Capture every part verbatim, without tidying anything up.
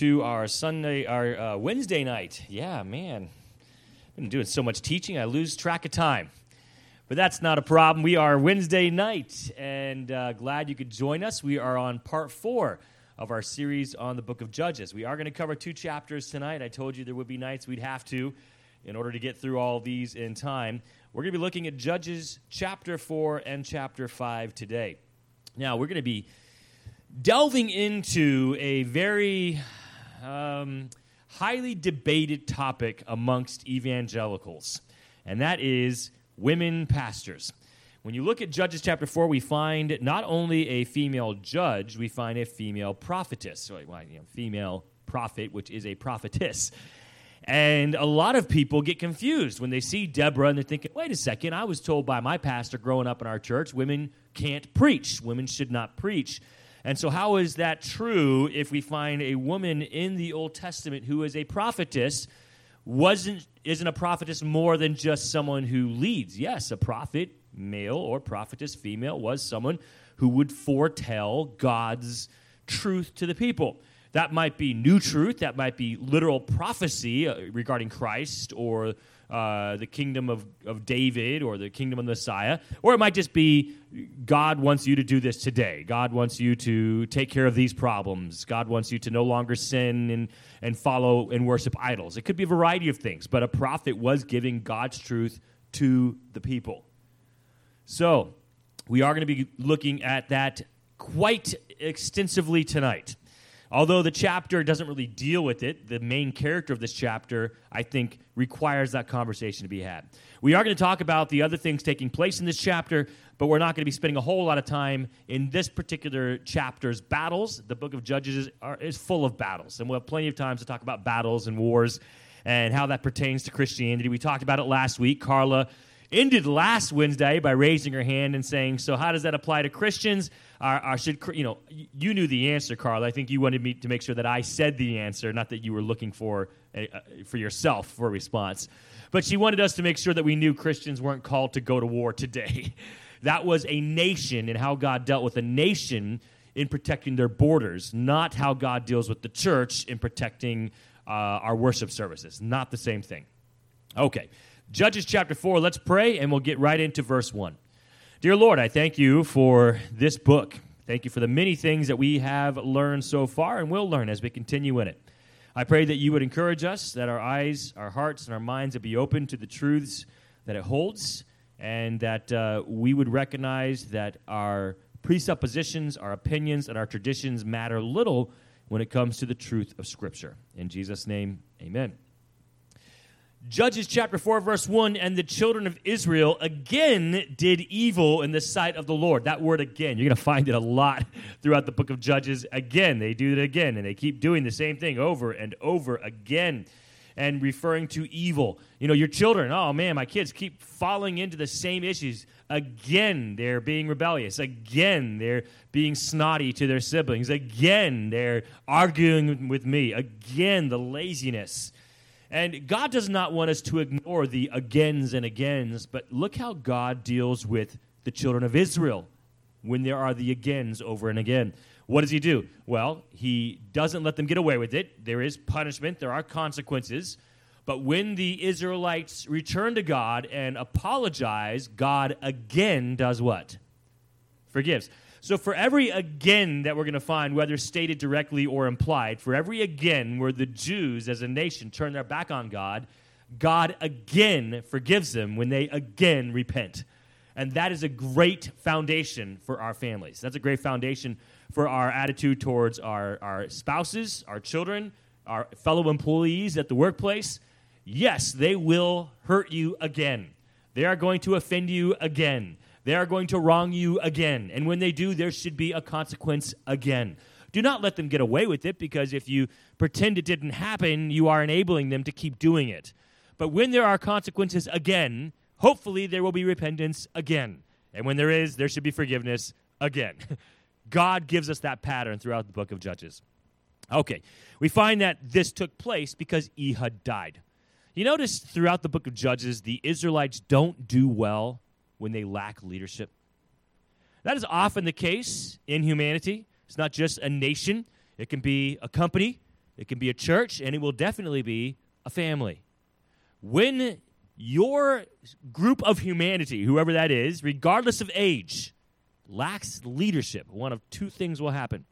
To our Sunday, our uh, Wednesday night. Yeah, man. I've been doing so much teaching, I lose track of time. But that's not a problem. We are Wednesday night, and uh, glad you could join us. We are on part four of our series on the book of Judges. We are going to cover two chapters tonight. I told you there would be nights we'd have to in order to get through all these in time. We're going to be looking at Judges chapter four and chapter five today. Now, we're going to be delving into a very um, highly debated topic amongst evangelicals, and that is women pastors. When you look at Judges chapter four, we find not only a female judge, we find a female prophetess, so, well, you know, female prophet, which is a prophetess. And a lot of people get confused when they see Deborah and they're thinking, wait a second, I was told by my pastor growing up in our church, women can't preach. Women should not preach. And so how is that true if we find a woman in the Old Testament who is a prophetess? Wasn't isn't a prophetess more than just someone who leads? Yes, a prophet, male or prophetess, female, was someone who would foretell God's truth to the people. That might be new truth. That might be literal prophecy uh, regarding Christ or uh, the kingdom of, of David or the kingdom of the Messiah. Or it might just be God wants you to do this today. God wants you to take care of these problems. God wants you to no longer sin and, and follow and worship idols. It could be a variety of things, but a prophet was giving God's truth to the people. So we are going to be looking at that quite extensively tonight. Although the chapter doesn't really deal with it, the main character of this chapter, I think, requires that conversation to be had. We are going to talk about the other things taking place in this chapter, but we're not going to be spending a whole lot of time in this particular chapter's battles. The book of Judges is, are, is full of battles, and we'll have plenty of times to talk about battles and wars and how that pertains to Christianity. We talked about it last week. Carla ended last Wednesday by raising her hand and saying, so how does that apply to Christians? Or, or should, you know, you knew the answer, Carla. I think you wanted me to make sure that I said the answer, not that you were looking for a, uh, for yourself for a response. But she wanted us to make sure that we knew Christians weren't called to go to war today. That was a nation and how God dealt with a nation in protecting their borders, not how God deals with the church in protecting uh, our worship services. Not the same thing. Okay. Judges chapter four, let's pray, and we'll get right into verse one. Dear Lord, I thank you for this book. Thank you for the many things that we have learned so far and will learn as we continue in it. I pray that you would encourage us, that our eyes, our hearts, and our minds would be open to the truths that it holds, and that uh, we would recognize that our presuppositions, our opinions, and our traditions matter little when it comes to the truth of Scripture. In Jesus' name, amen. Judges chapter four, verse one, and the children of Israel again did evil in the sight of the Lord. That word again, you're going to find it a lot throughout the book of Judges. Again, they do it again, and they keep doing the same thing over and over again and referring to evil. You know, your children, oh man, my kids keep falling into the same issues. Again, they're being rebellious. Again, they're being snotty to their siblings. Again, they're arguing with me. Again, the laziness. And God does not want us to ignore the agains and agains, but look how God deals with the children of Israel when there are the agains over and again. What does he do? Well, he doesn't let them get away with it. There is punishment. There are consequences. But when the Israelites return to God and apologize, God again does what? Forgives. So for every again that we're going to find, whether stated directly or implied, for every again where the Jews as a nation turn their back on God, God again forgives them when they again repent. And that is a great foundation for our families. That's a great foundation for our attitude towards our, our spouses, our children, our fellow employees at the workplace. Yes, they will hurt you again. They are going to offend you again. They are going to wrong you again. And when they do, there should be a consequence again. Do not let them get away with it, because if you pretend it didn't happen, you are enabling them to keep doing it. But when there are consequences again, hopefully there will be repentance again. And when there is, there should be forgiveness again. God gives us that pattern throughout the book of Judges. Okay, we find that this took place because Ehud died. You notice throughout the book of Judges, the Israelites don't do well when they lack leadership. That is often the case in humanity. It's not just a nation. It can be a company. It can be a church, and it will definitely be a family. When your group of humanity, whoever that is, regardless of age, lacks leadership, one of two things will happen.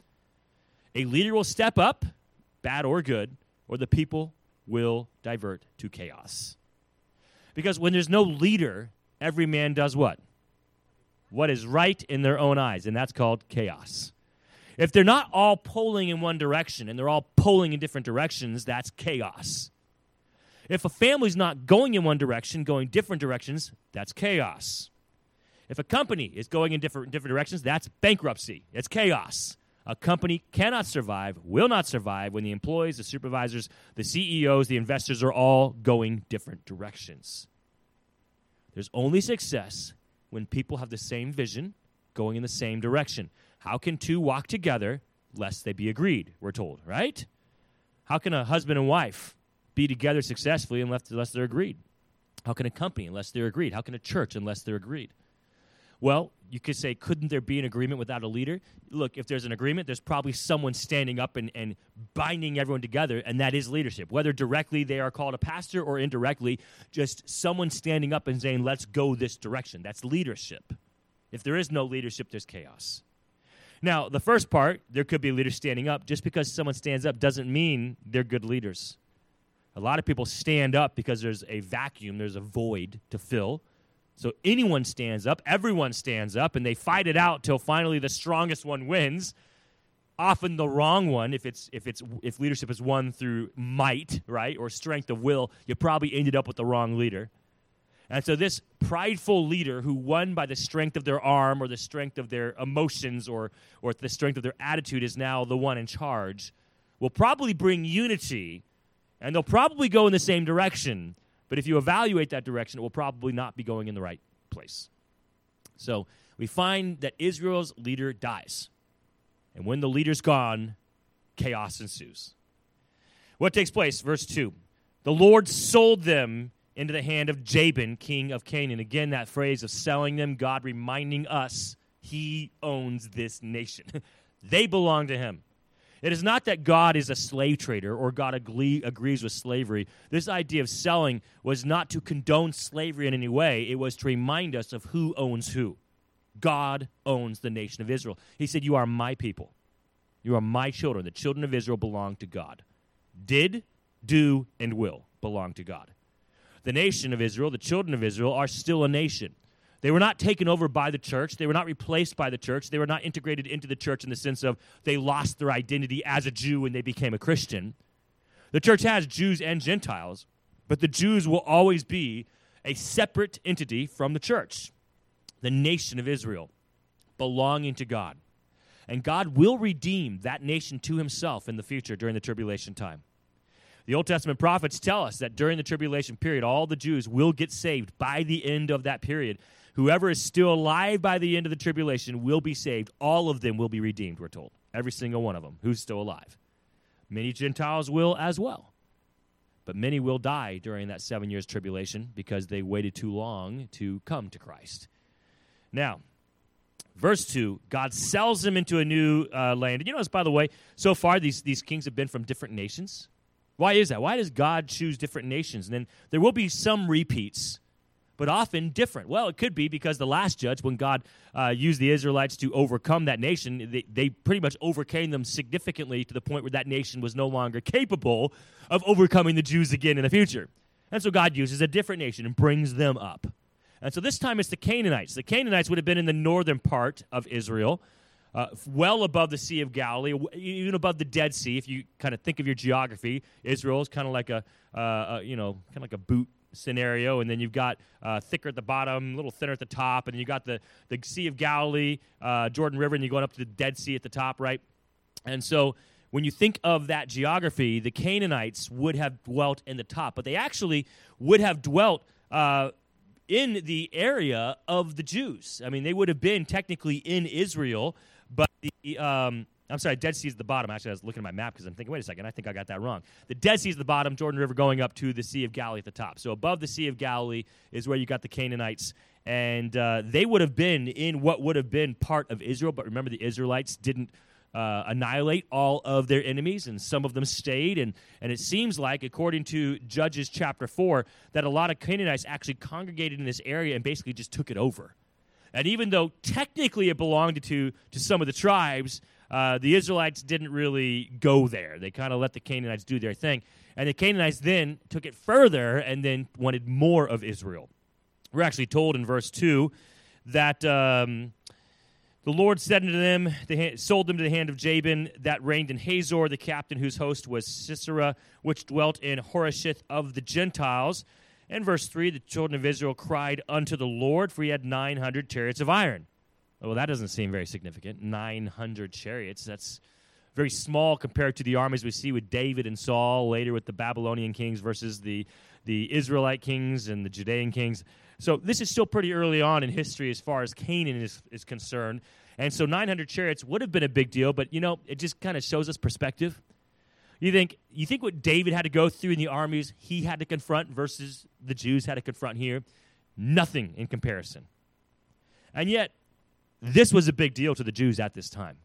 A leader will step up, bad or good, or the people will divert to chaos. Because when there's no leader, every man does what? What is right in their own eyes, and that's called chaos. If they're not all pulling in one direction and they're all pulling in different directions, that's chaos. If a family's not going in one direction, going different directions, that's chaos. If a company is going in different different directions, that's bankruptcy. It's chaos. A company cannot survive, will not survive when the employees, the supervisors, the C E Os, the investors are all going different directions. There's only success when people have the same vision, going in the same direction. How can two walk together lest they be agreed, we're told, right? How can a husband and wife be together successfully unless, unless they're agreed? How can a company unless they're agreed? How can a church unless they're agreed? Well, you could say, couldn't there be an agreement without a leader? Look, if there's an agreement, there's probably someone standing up and, and binding everyone together, and that is leadership. Whether directly they are called a pastor or indirectly, just someone standing up and saying, let's go this direction. That's leadership. If there is no leadership, there's chaos. Now, the first part, there could be a leader standing up. Just because someone stands up doesn't mean they're good leaders. A lot of people stand up because there's a vacuum, there's a void to fill. So anyone stands up, everyone stands up, and they fight it out till finally the strongest one wins. Often the wrong one, if it's if it's if leadership is won through might, right, or strength of will, you probably ended up with the wrong leader. And so this prideful leader who won by the strength of their arm or the strength of their emotions or or the strength of their attitude is now the one in charge, will probably bring unity, and they'll probably go in the same direction. But if you evaluate that direction, it will probably not be going in the right place. So we find that Israel's leader dies. And when the leader's gone, chaos ensues. What takes place? Verse two. The Lord sold them into the hand of Jabin, king of Canaan. Again, that phrase of selling them, God reminding us he owns this nation. They belong to him. It is not that God is a slave trader or God agree, agrees with slavery. This idea of selling was not to condone slavery in any way. It was to remind us of who owns who. God owns the nation of Israel. He said, you are my people. You are my children. The children of Israel belong to God. Did, do, and will belong to God. The nation of Israel, the children of Israel, are still a nation. They were not taken over by the church. They were not replaced by the church. They were not integrated into the church in the sense of they lost their identity as a Jew when they became a Christian. The church has Jews and Gentiles, but the Jews will always be a separate entity from the church, the nation of Israel, belonging to God. And God will redeem that nation to himself in the future during the tribulation time. The Old Testament prophets tell us that during the tribulation period, all the Jews will get saved by the end of that period. Whoever is still alive by the end of the tribulation will be saved. All of them will be redeemed, we're told. Every single one of them who's still alive. Many Gentiles will as well. But many will die during that seven years tribulation because they waited too long to come to Christ. Now, verse two, God sells them into a new uh, land. And you notice, by the way, so far these, these kings have been from different nations. Why is that? Why does God choose different nations? And then there will be some repeats, but often different. Well, it could be because the last judge, when God uh, used the Israelites to overcome that nation, they, they pretty much overcame them significantly to the point where that nation was no longer capable of overcoming the Jews again in the future. And so God uses a different nation and brings them up. And so this time it's the Canaanites. The Canaanites would have been in the northern part of Israel, uh, well above the Sea of Galilee, even above the Dead Sea. If you kind of think of your geography, Israel is kind of like a, uh, a you know, kind of like a boot scenario, and then you've got uh, thicker at the bottom, a little thinner at the top, and then you got the, the Sea of Galilee, uh, Jordan River, and you're going up to the Dead Sea at the top, right? And so when you think of that geography, the Canaanites would have dwelt in the top, but they actually would have dwelt uh, in the area of the Jews. I mean, they would have been technically in Israel, but the um, I'm sorry, Dead Sea is the bottom. Actually, I was looking at my map because I'm thinking, wait a second, I think I got that wrong. The Dead Sea is the bottom, Jordan River going up to the Sea of Galilee at the top. So above the Sea of Galilee is where you got the Canaanites, and uh, they would have been in what would have been part of Israel, but remember the Israelites didn't uh, annihilate all of their enemies, and some of them stayed. And, and it seems like, according to Judges chapter four, that a lot of Canaanites actually congregated in this area and basically just took it over. And even though technically it belonged to, to some of the tribes, uh, the Israelites didn't really go there. They kind of let the Canaanites do their thing. And the Canaanites then took it further and then wanted more of Israel. We're actually told in verse two that um, the Lord said unto them, they sold them to the hand of Jabin that reigned in Hazor, the captain whose host was Sisera, which dwelt in Horesheth of the Gentiles. And verse three, the children of Israel cried unto the Lord, for he had nine hundred chariots of iron. Well, that doesn't seem very significant. nine hundred chariots, that's very small compared to the armies we see with David and Saul, later with the Babylonian kings versus the, the Israelite kings and the Judean kings. So this is still pretty early on in history as far as Canaan is, is concerned. And so nine hundred chariots would have been a big deal, but, you know, it just kind of shows us perspective. You think you think what David had to go through in the armies he had to confront versus the Jews had to confront here? Nothing in comparison. And yet, this was a big deal to the Jews at this time.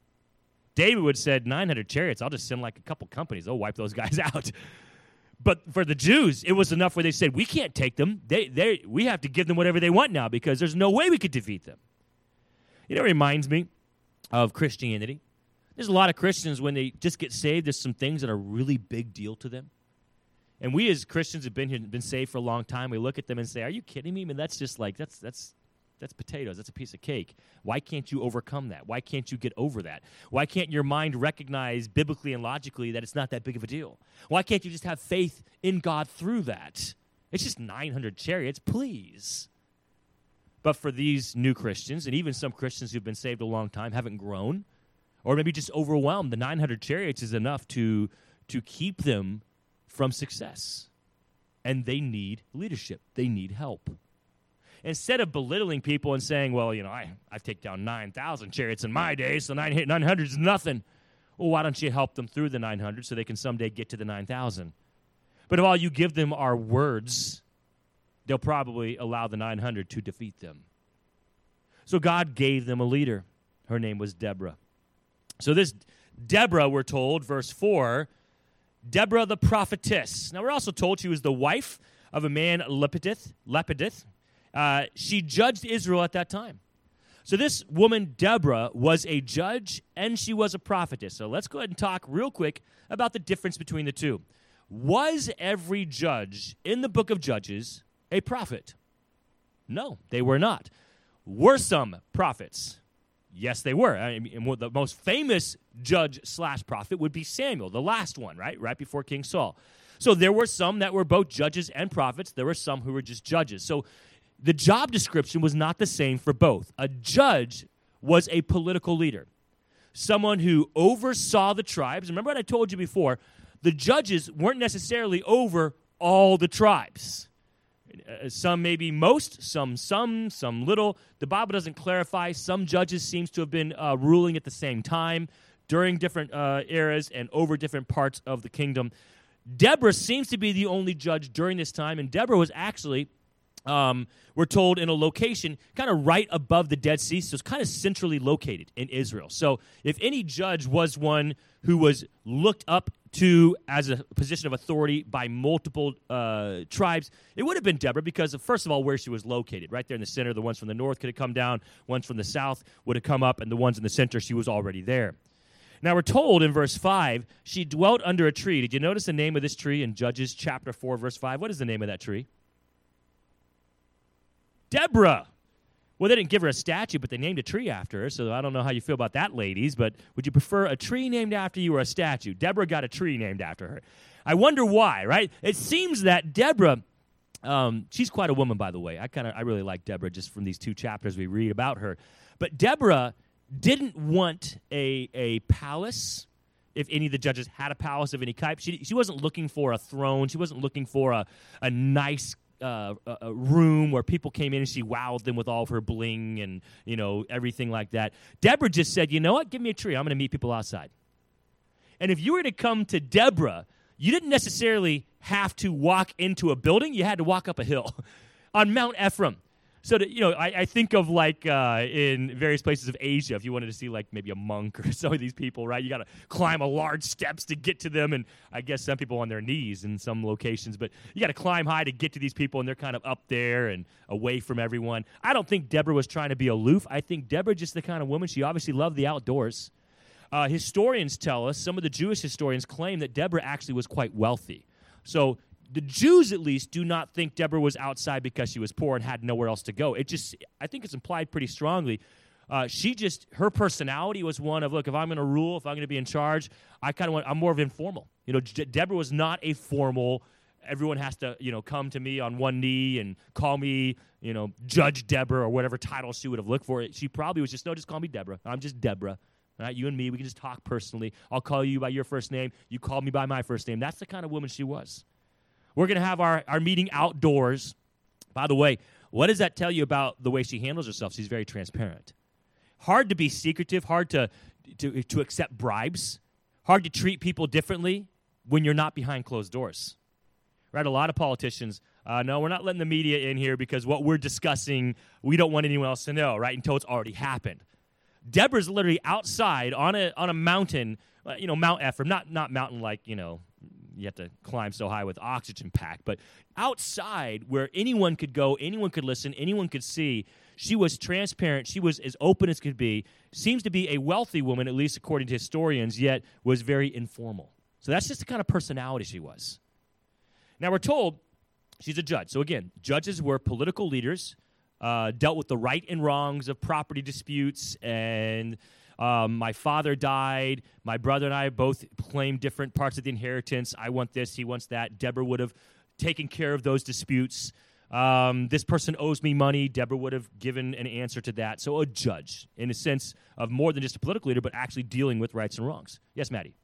David would have said, nine hundred chariots, I'll just send like a couple companies. They'll wipe those guys out. But for the Jews, it was enough where they said, we can't take them. They, they, we have to give them whatever they want now because there's no way we could defeat them. You know, it reminds me of Christianity. There's a lot of Christians, when they just get saved, there's some things that are really big deal to them. And we as Christians have been here, been saved for a long time. We look at them and say, are you kidding me? I mean, that's just like, that's that's that's potatoes. That's a piece of cake. Why can't you overcome that? Why can't you get over that? Why can't your mind recognize biblically and logically that it's not that big of a deal? Why can't you just have faith in God through that? It's just nine hundred chariots, please. But for these new Christians, and even some Christians who've been saved a long time, haven't grown, or maybe just overwhelmed, the nine hundred chariots is enough to, to keep them from success. And they need leadership. They need help. Instead of belittling people and saying, well, you know, I, I've taken down nine thousand chariots in my day, so nine hundred is nothing. Well, why don't you help them through the nine hundred so they can someday get to the nine thousand? But if all you give them are words, they'll probably allow the nine hundred to defeat them. So God gave them a leader. Her name was Deborah. So this Deborah, we're told, verse four, Deborah the prophetess. Now we're also told she was the wife of a man, Lepidith. Lepidith. Uh, she judged Israel at that time. So this woman, Deborah, was a judge and she was a prophetess. So let's go ahead and talk real quick about the difference between the two. Was every judge in the book of Judges a prophet? No, they were not. Were some prophets? Yes, they were. I mean, the most famous judge slash prophet would be Samuel, the last one, right? Right before King Saul. So there were some that were both judges and prophets. There were some who were just judges. So the job description was not the same for both. A judge was a political leader, someone who oversaw the tribes. Remember what I told you before? The judges weren't necessarily over all the tribes. Uh, some maybe most, some some, some little. The Bible doesn't clarify. Some judges seems to have been uh, ruling at the same time during different uh, eras and over different parts of the kingdom. Deborah seems to be the only judge during this time, and Deborah was actually, um, we're told, in a location kind of right above the Dead Sea, so it's kind of centrally located in Israel. So if any judge was one who was looked up to as a position of authority by multiple uh, tribes, it would have been Deborah because of, first of all, where she was located. Right there in the center, the ones from the north could have come down, ones from the south would have come up, and the ones in the center, she was already there. Now, we're told in verse five, she dwelt under a tree. Did you notice the name of this tree in Judges chapter four, verse five? What is the name of that tree? Deborah. Well, they didn't give her a statue, but they named a tree after her, so I don't know how you feel about that, ladies, but would you prefer a tree named after you or a statue? Deborah got a tree named after her. I wonder why, right? It seems that Deborah, um, she's quite a woman, by the way. I kind of, I really like Deborah just from these two chapters we read about her. But Deborah didn't want a, a palace, if any of the judges had a palace of any type. She, she wasn't looking for a throne. She wasn't looking for a, a nice Uh, a, a room where people came in and she wowed them with all of her bling and, you know, everything like that. Deborah just said, you know what, give me a tree. I'm going to meet people outside. And if you were to come to Deborah, you didn't necessarily have to walk into a building. You had to walk up a hill on Mount Ephraim. So, to, you know, I, I think of like uh, in various places of Asia, if you wanted to see like maybe a monk or some of these people, right? You got to climb a large steps to get to them. And I guess some people on their knees in some locations. But you got to climb high to get to these people, and they're kind of up there and away from everyone. I don't think Deborah was trying to be aloof. I think Deborah just the kind of woman, she obviously loved the outdoors. Uh, historians tell us, some of the Jewish historians claim that Deborah actually was quite wealthy. So the Jews, at least, do not think Deborah was outside because she was poor and had nowhere else to go. It just, I think it's implied pretty strongly. Uh, she just, her personality was one of, look, if I'm going to rule, if I'm going to be in charge, I kind of want, I'm more of informal. You know, De- Deborah was not a formal, everyone has to, you know, come to me on one knee and call me, you know, Judge Deborah or whatever title she would have looked for. She probably was just, no, just call me Deborah. I'm just Deborah. All right, you and me, we can just talk personally. I'll call you by your first name. You call me by my first name. That's the kind of woman she was. We're going to have our, our meeting outdoors. By the way, what does that tell you about the way she handles herself? She's very transparent. Hard to be secretive, hard to, to, to accept bribes, hard to treat people differently when you're not behind closed doors. Right? A lot of politicians, uh, no, we're not letting the media in here because what we're discussing, we don't want anyone else to know, right, until it's already happened. Deborah's literally outside on a on a mountain, uh, you know, Mount Ephraim, not, not mountain like, you know, you have to climb so high with oxygen pack, but outside where anyone could go, anyone could listen, anyone could see. She was transparent. She was as open as could be. Seems to be a wealthy woman, at least according to historians, yet was very informal. So that's just the kind of personality she was. Now we're told she's a judge. So again, judges were political leaders, uh, dealt with the right and wrongs of property disputes, and Um, my father died. My brother and I both claimed different parts of the inheritance. I want this. He wants that. Deborah would have taken care of those disputes. Um, this person owes me money. Deborah would have given an answer to that. So a judge, in a sense of more than just a political leader, but actually dealing with rights and wrongs. Yes, Maddie?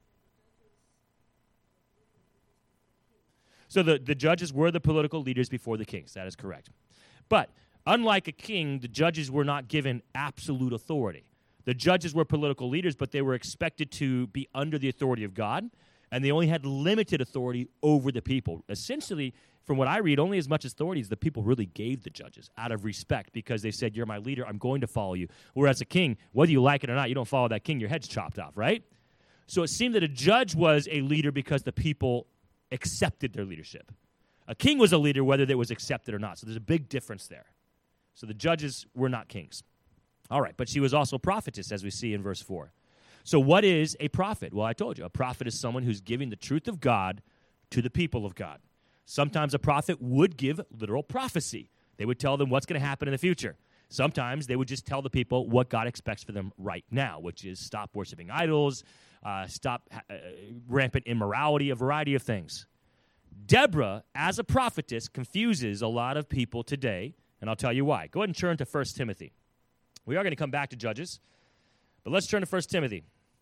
So the, the judges were the political leaders before the kings. That is correct. But unlike a king, the judges were not given absolute authority. The judges were political leaders, but they were expected to be under the authority of God, and they only had limited authority over the people. Essentially, from what I read, only as much authority as the people really gave the judges out of respect because they said, you're my leader, I'm going to follow you. Whereas a king, whether you like it or not, you don't follow that king, your head's chopped off, right? So it seemed that a judge was a leader because the people accepted their leadership. A king was a leader whether they was accepted or not. So there's a big difference there. So the judges were not kings. All right, but she was also prophetess, as we see in verse four. So what is a prophet? Well, I told you, a prophet is someone who's giving the truth of God to the people of God. Sometimes a prophet would give literal prophecy. They would tell them what's going to happen in the future. Sometimes they would just tell the people what God expects for them right now, which is stop worshiping idols, uh, stop uh, rampant immorality, a variety of things. Deborah, as a prophetess, confuses a lot of people today, and I'll tell you why. Go ahead and turn to First Timothy. We are going to come back to Judges, but let's turn to First Timothy.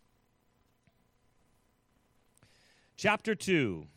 Chapter two.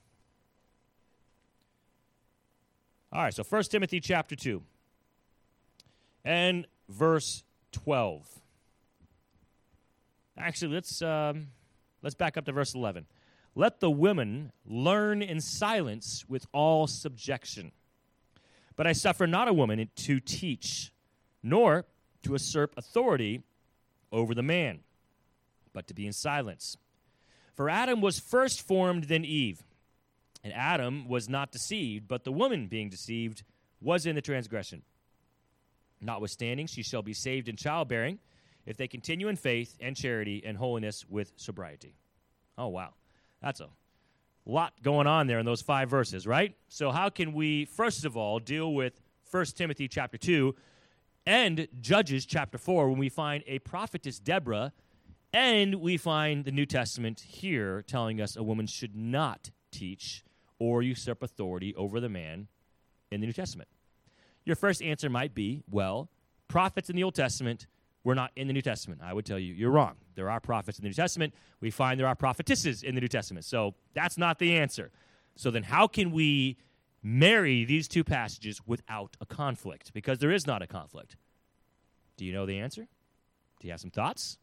All right, so First Timothy chapter two and verse twelve. Actually, let's um, let's back up to verse eleven. Let the women learn in silence with all subjection. But I suffer not a woman to teach, nor to usurp authority over the man, but to be in silence. For Adam was first formed, then Eve. And Adam was not deceived, but the woman, being deceived, was in the transgression. Notwithstanding, she shall be saved in childbearing, if they continue in faith and charity and holiness with sobriety. Oh, wow. That's a lot going on there in those five verses, right? So how can we, first of all, deal with First Timothy chapter two and Judges chapter four when we find a prophetess Deborah, and we find the New Testament here telling us a woman should not teach or usurp authority over the man in the New Testament? Your first answer might be, well, prophets in the Old Testament were not in the New Testament. I would tell you, you're wrong. There are prophets in the New Testament. We find there are prophetesses in the New Testament. So that's not the answer. So then how can we marry these two passages without a conflict? Because there is not a conflict. Do you know the answer? Do you have some thoughts?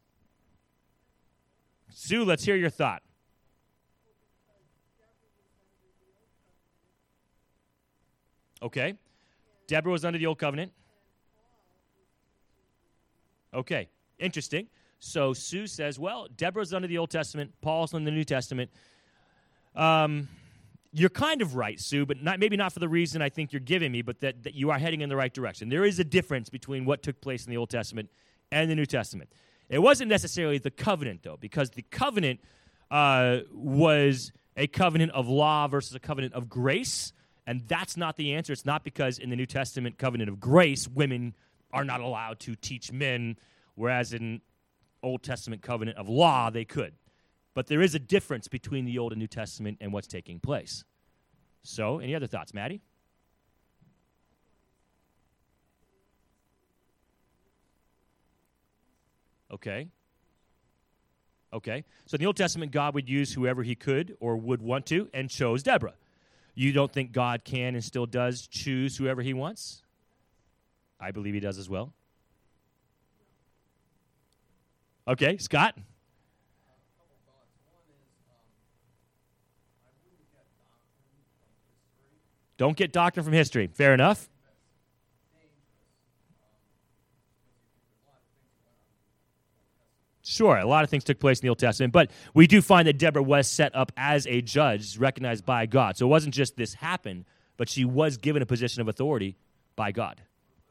Sue, let's hear your thought. Okay. Deborah was under the Old Covenant. Okay, interesting. So Sue says, well, Deborah's under the Old Testament, Paul's under the New Testament. Um, you're kind of right, Sue, but not, maybe not for the reason I think you're giving me, but that, that you are heading in the right direction. There is a difference between what took place in the Old Testament and the New Testament. It wasn't necessarily the covenant, though, because the covenant uh, was a covenant of law versus a covenant of grace, and that's not the answer. It's not because in the New Testament covenant of grace, women are not allowed to teach men, whereas in Old Testament covenant of law, they could. But there is a difference between the Old and New Testament and what's taking place. So, any other thoughts, Maddie? Okay. Okay. So in the Old Testament, God would use whoever he could or would want to and chose Deborah. You don't think God can and still does choose whoever he wants? I believe he does as well. Okay, Scott? Don't get doctrine from history. Fair enough. Sure, a lot of things took place in the Old Testament, but we do find that Deborah was set up as a judge recognized by God. So it wasn't just this happened, but she was given a position of authority by God.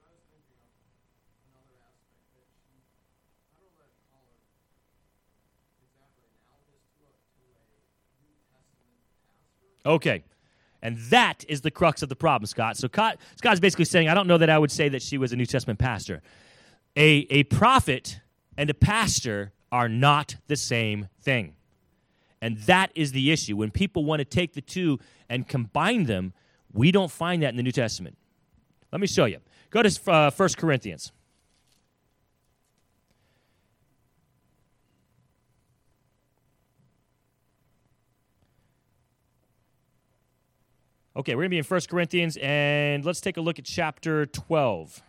Okay, and that is the crux of the problem, Scott. So Scott's basically saying, I don't know that I would say that she was a New Testament pastor. A, a prophet and a pastor are not the same thing. And that is the issue. When people want to take the two and combine them, we don't find that in the New Testament. Let me show you. Go to uh, First Corinthians. Okay, we're going to be in First Corinthians, and let's take a look at chapter twelve.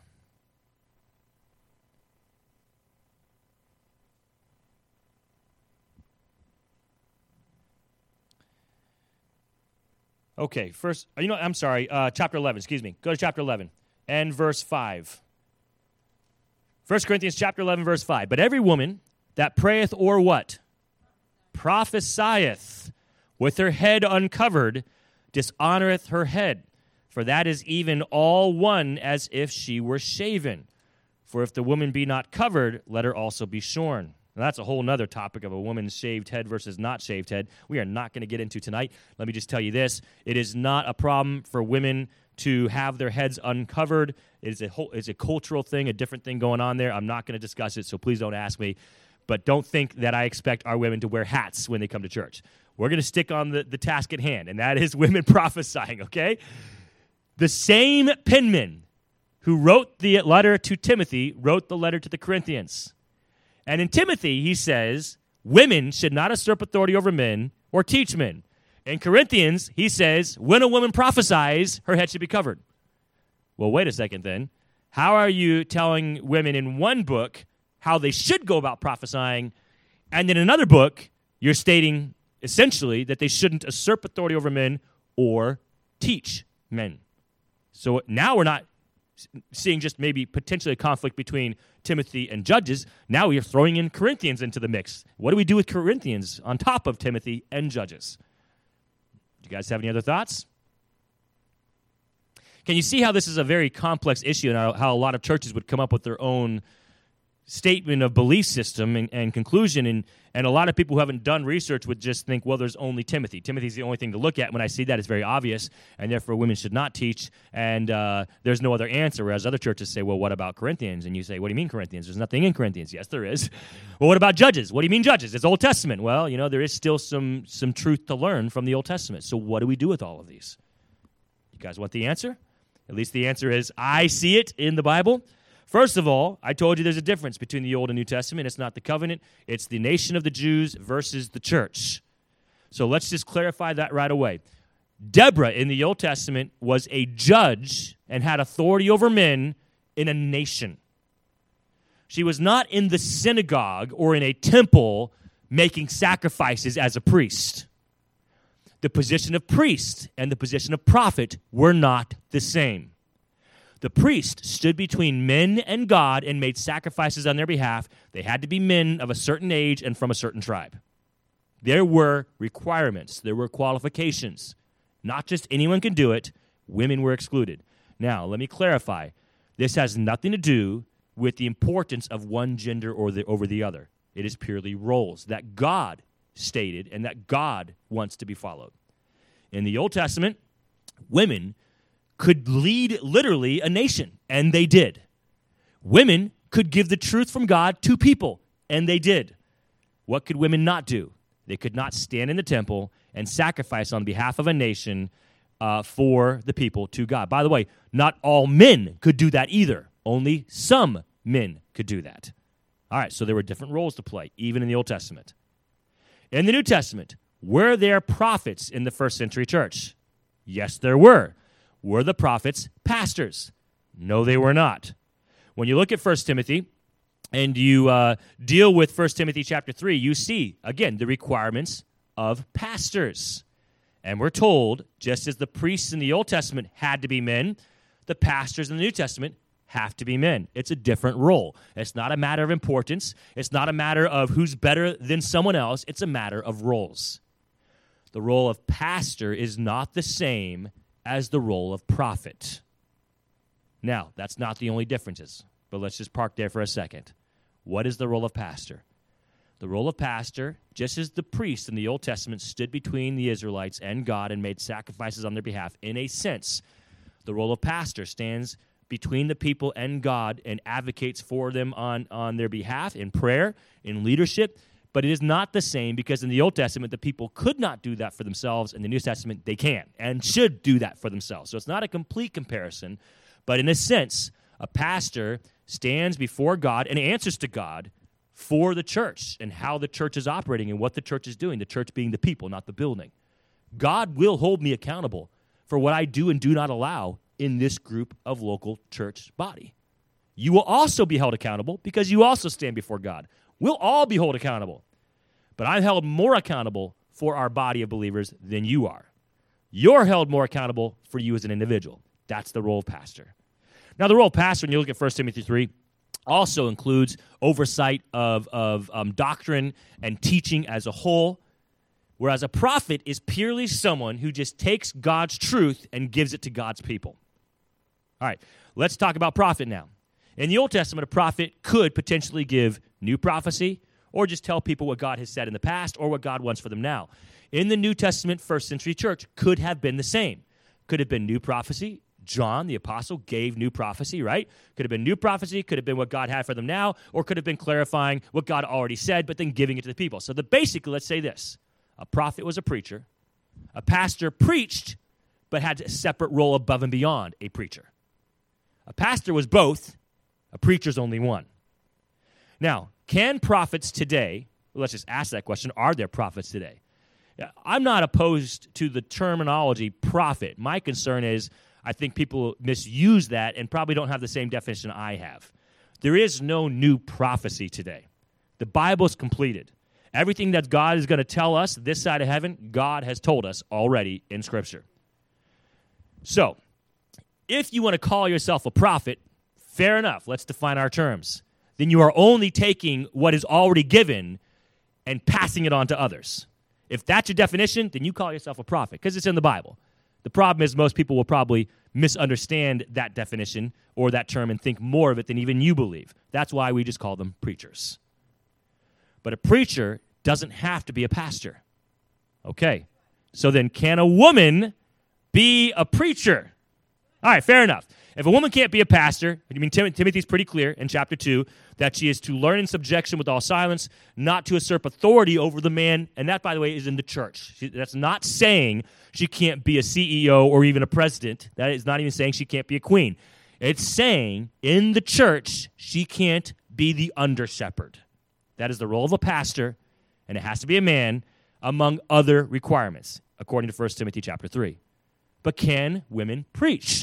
Okay, first, you know, I'm sorry, uh, chapter eleven, excuse me. Go to chapter eleven and verse five. First Corinthians chapter eleven, verse five. But every woman that prayeth or what? Prophesieth with her head uncovered, dishonoreth her head, for that is even all one as if she were shaven. For if the woman be not covered, let her also be shorn. Now, that's a whole other topic of a woman's shaved head versus not shaved head. We are not going to get into tonight. Let me just tell you this. It is not a problem for women to have their heads uncovered. It is a whole, it's a cultural thing, a different thing going on there. I'm not going to discuss it, so please don't ask me. But don't think that I expect our women to wear hats when they come to church. We're going to stick on the, the task at hand, and that is women prophesying, okay? The same penman who wrote the letter to Timothy wrote the letter to the Corinthians. And in Timothy, he says, women should not usurp authority over men or teach men. In Corinthians, he says, when a woman prophesies, her head should be covered. Well, wait a second then. How are you telling women in one book how they should go about prophesying, and in another book, you're stating essentially that they shouldn't usurp authority over men or teach men? So now we're not seeing just maybe potentially a conflict between Timothy and Judges. Now we are throwing in Corinthians into the mix. What do we do with Corinthians on top of Timothy and Judges? Do you guys have any other thoughts? Can you see how this is a very complex issue and how a lot of churches would come up with their own statement of belief system and, and conclusion, and, and a lot of people who haven't done research would just think, well, there's only Timothy. Timothy's the only thing to look at. When I see that, it's very obvious, and therefore women should not teach, and uh, there's no other answer, whereas other churches say, well, what about Corinthians? And you say, what do you mean Corinthians? There's nothing in Corinthians. Yes, there is. Well, what about Judges? What do you mean Judges? It's Old Testament. Well, you know, there is still some, some truth to learn from the Old Testament. So what do we do with all of these? You guys want the answer? At least the answer is, I see it in the Bible. First of all, I told you there's a difference between the Old and New Testament. It's not the covenant. It's the nation of the Jews versus the church. So let's just clarify that right away. Deborah in the Old Testament was a judge and had authority over men in a nation. She was not in the synagogue or in a temple making sacrifices as a priest. The position of priest and the position of prophet were not the same. The priest stood between men and God and made sacrifices on their behalf. They had to be men of a certain age and from a certain tribe. There were requirements. There were qualifications. Not just anyone could do it. Women were excluded. Now, let me clarify. This has nothing to do with the importance of one gender or the, over the other. It is purely roles that God stated and that God wants to be followed. In the Old Testament, women could lead literally a nation, and they did. Women could give the truth from God to people, and they did. What could women not do? They could not stand in the temple and sacrifice on behalf of a nation uh, for the people to God. By the way, not all men could do that either. Only some men could do that. All right, so there were different roles to play, even in the Old Testament. In the New Testament, were there prophets in the first century church? Yes, there were. Were the prophets pastors? No, they were not. When you look at First Timothy and you uh, deal with First Timothy chapter three, you see, again, the requirements of pastors. And we're told, just as the priests in the Old Testament had to be men, the pastors in the New Testament have to be men. It's a different role. It's not a matter of importance. It's not a matter of who's better than someone else. It's a matter of roles. The role of pastor is not the same as the role of prophet. Now, that's not the only differences, but let's just park there for a second. What is the role of pastor? The role of pastor, just as the priests in the Old Testament stood between the Israelites and God and made sacrifices on their behalf, in a sense, the role of pastor stands between the people and God and advocates for them on, on their behalf in prayer, in leadership. But it is not the same because in the Old Testament, the people could not do that for themselves. In the New Testament, they can and should do that for themselves. So it's not a complete comparison. But in a sense, a pastor stands before God and answers to God for the church and how the church is operating and what the church is doing, the church being the people, not the building. God will hold me accountable for what I do and do not allow in this group of local church body. You will also be held accountable because you also stand before God. We'll all be held accountable. But I'm held more accountable for our body of believers than you are. You're held more accountable for you as an individual. That's the role of pastor. Now, the role of pastor, when you look at First Timothy three, also includes oversight of, of um, doctrine and teaching as a whole, whereas a prophet is purely someone who just takes God's truth and gives it to God's people. All right, let's talk about prophet now. In the Old Testament, a prophet could potentially give new prophecy or just tell people what God has said in the past or what God wants for them now. In the New Testament, first century church could have been the same. Could have been new prophecy. John, the apostle, gave new prophecy, right? Could have been new prophecy, could have been what God had for them now, or could have been clarifying what God already said, but then giving it to the people. So the basically, let's say this. A prophet was a preacher. A pastor preached, but had a separate role above and beyond a preacher. A pastor was both. A preacher's only one. Now, can prophets today, let's just ask that question, are there prophets today? I'm not opposed to the terminology prophet. My concern is I think people misuse that and probably don't have the same definition I have. There is no new prophecy today. The Bible is completed. Everything that God is going to tell us this side of heaven, God has told us already in Scripture. So, if you want to call yourself a prophet, fair enough, let's define our terms. Then you are only taking what is already given and passing it on to others. If that's your definition, then you call yourself a prophet because it's in the Bible. The problem is most people will probably misunderstand that definition or that term and think more of it than even you believe. That's why we just call them preachers. But a preacher doesn't have to be a pastor. Okay, so then can a woman be a preacher? All right, fair enough. If a woman can't be a pastor, I mean, Tim- Timothy's pretty clear in chapter two that she is to learn in subjection with all silence, not to usurp authority over the man, and that, by the way, is in the church. She, that's not saying she can't be a C E O or even a president. That is not even saying she can't be a queen. It's saying in the church she can't be the under-shepherd. That is the role of a pastor, and it has to be a man, among other requirements, according to First Timothy chapter three. But can women preach?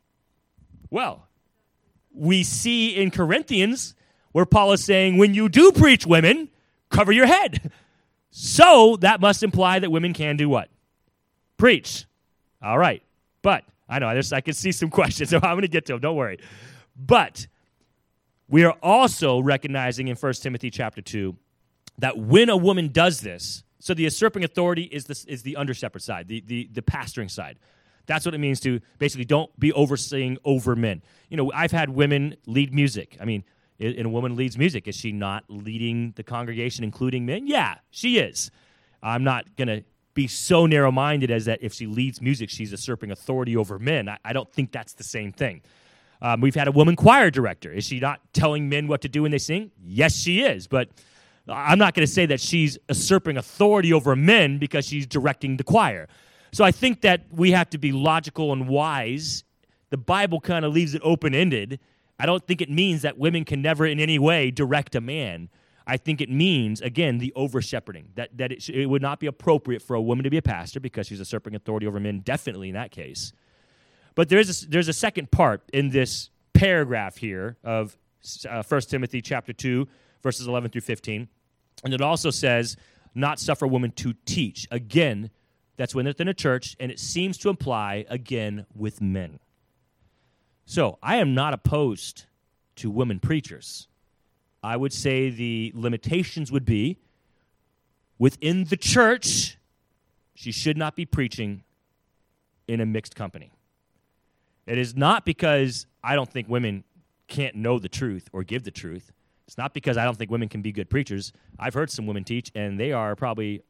Well, we see in Corinthians where Paul is saying, when you do preach, women, cover your head. So that must imply that women can do what? Preach. All right. But I know, there's, I can see some questions, so I'm going to get to them. Don't worry. But we are also recognizing in First Timothy chapter two that when a woman does this, so the usurping authority is the, is the under-shepherd side, the, the, the pastoring side. That's what it means to basically don't be overseeing over men. You know, I've had women lead music. I mean, and a woman leads music. Is she not leading the congregation, including men? Yeah, she is. I'm not going to be so narrow-minded as that if she leads music, she's usurping authority over men. I, I don't think that's the same thing. Um, we've had a woman choir director. Is she not telling men what to do when they sing? Yes, she is. But I'm not going to say that she's usurping authority over men because she's directing the choir. So I think that we have to be logical and wise. The Bible kind of leaves it open-ended. I don't think it means that women can never in any way direct a man. I think it means, again, the over-shepherding, that, that it, sh- it would not be appropriate for a woman to be a pastor because she's usurping authority over men, definitely in that case. But there's a, there's a second part in this paragraph here of uh, First Timothy chapter two, verses eleven through fifteen, and it also says, not suffer a woman to teach. Again, that's when it's in a church, and it seems to imply, again, with men. So I am not opposed to women preachers. I would say the limitations would be within the church, she should not be preaching in a mixed company. It is not because I don't think women can't know the truth or give the truth. It's not because I don't think women can be good preachers. I've heard some women teach, and they are probably,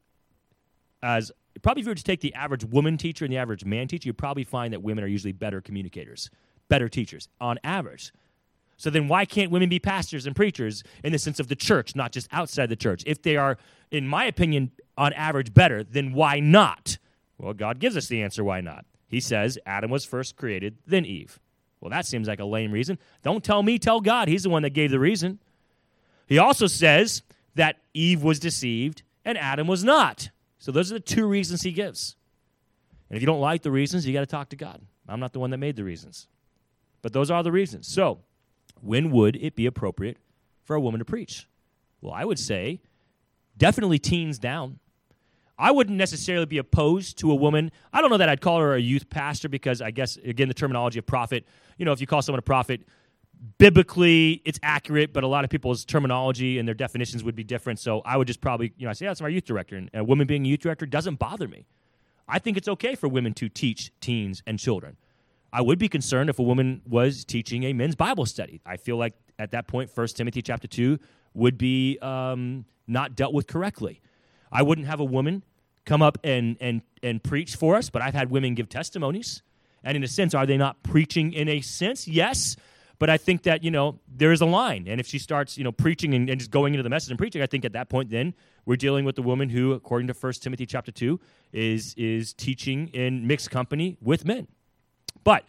as probably if you were to take the average woman teacher and the average man teacher, you'd probably find that women are usually better communicators, better teachers on average. So then why can't women be pastors and preachers in the sense of the church, not just outside the church? If they are, in my opinion, on average better, then why not? Well, God gives us the answer why not. He says Adam was first created, then Eve. Well, that seems like a lame reason. Don't tell me, tell God. He's the one that gave the reason. He also says that Eve was deceived and Adam was not. So those are the two reasons he gives. And if you don't like the reasons, you got to talk to God. I'm not the one that made the reasons. But those are the reasons. So when would it be appropriate for a woman to preach? Well, I would say definitely teens down. I wouldn't necessarily be opposed to a woman. I don't know that I'd call her a youth pastor because I guess, again, the terminology of prophet, you know, if you call someone a prophet, biblically it's accurate, but a lot of people's terminology and their definitions would be different. So I would just probably, you know, I say, yeah, that's my youth director. And a woman being a youth director doesn't bother me. I think it's okay for women to teach teens and children. I would be concerned if a woman was teaching a men's Bible study. I feel like at that point, First Timothy chapter two would be um, not dealt with correctly. I wouldn't have a woman come up and, and, and preach for us, but I've had women give testimonies. And in a sense, are they not preaching in a sense? Yes. But I think that, you know, there is a line. And if she starts, you know, preaching and, and just going into the message and preaching, I think at that point then we're dealing with the woman who, according to First Timothy chapter two, is is teaching in mixed company with men. But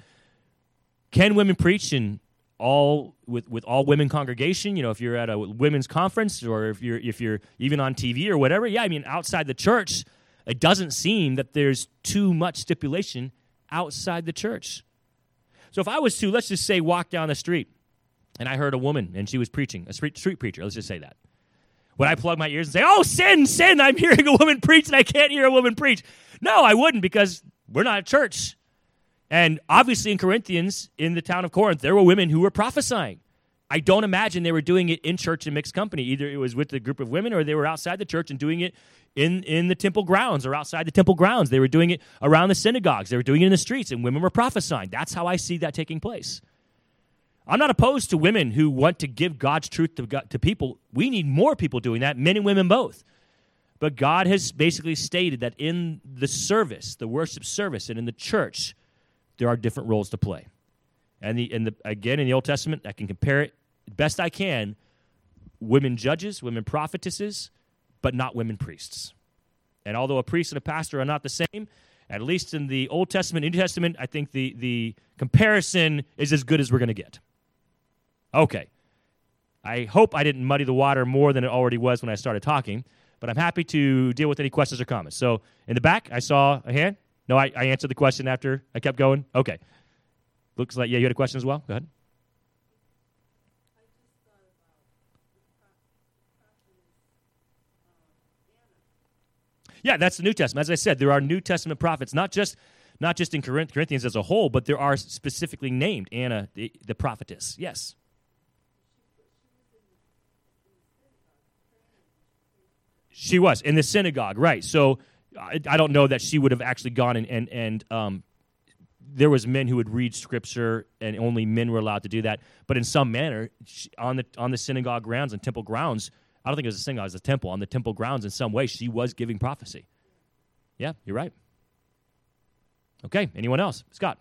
can women preach in all with, with all women congregation? You know, if you're at a women's conference or if you're if you're even on T V or whatever, yeah, I mean, outside the church, it doesn't seem that there's too much stipulation outside the church. So if I was to, let's just say, walk down the street and I heard a woman and she was preaching, a street, street preacher, let's just say that. Would I plug my ears and say, oh, sin, sin, I'm hearing a woman preach and I can't hear a woman preach? No, I wouldn't because we're not a church. And obviously in Corinthians, in the town of Corinth, there were women who were prophesying. I don't imagine they were doing it in church and mixed company. Either it was with a group of women or they were outside the church and doing it in, in the temple grounds or outside the temple grounds. They were doing it around the synagogues. They were doing it in the streets, and women were prophesying. That's how I see that taking place. I'm not opposed to women who want to give God's truth to, God, to people. We need more people doing that, men and women both. But God has basically stated that in the service, the worship service, and in the church, there are different roles to play. And the and the again, in the Old Testament, I can compare it best I can, women judges, women prophetesses, but not women priests. And although a priest and a pastor are not the same, at least in the Old Testament and New Testament, I think the, the comparison is as good as we're going to get. Okay. I hope I didn't muddy the water more than it already was when I started talking, but I'm happy to deal with any questions or comments. So in the back, I saw a hand. No, I, I answered the question after I kept going. Okay. Looks like, yeah, you had a question as well? Go ahead. Yeah, that's the New Testament. As I said, there are New Testament prophets, not just not just in Corinth- Corinthians as a whole, but there are specifically named Anna, the, the prophetess. Yes. She was in the synagogue, right? So I, I don't know that she would have actually gone and and, and um, there was men who would read scripture, and only men were allowed to do that. But in some manner, she, on the on the synagogue grounds and temple grounds, I don't think it was a synagogue; it was a temple. On the temple grounds, in some way, she was giving prophecy. Yeah, you're right. Okay, anyone else? Scott.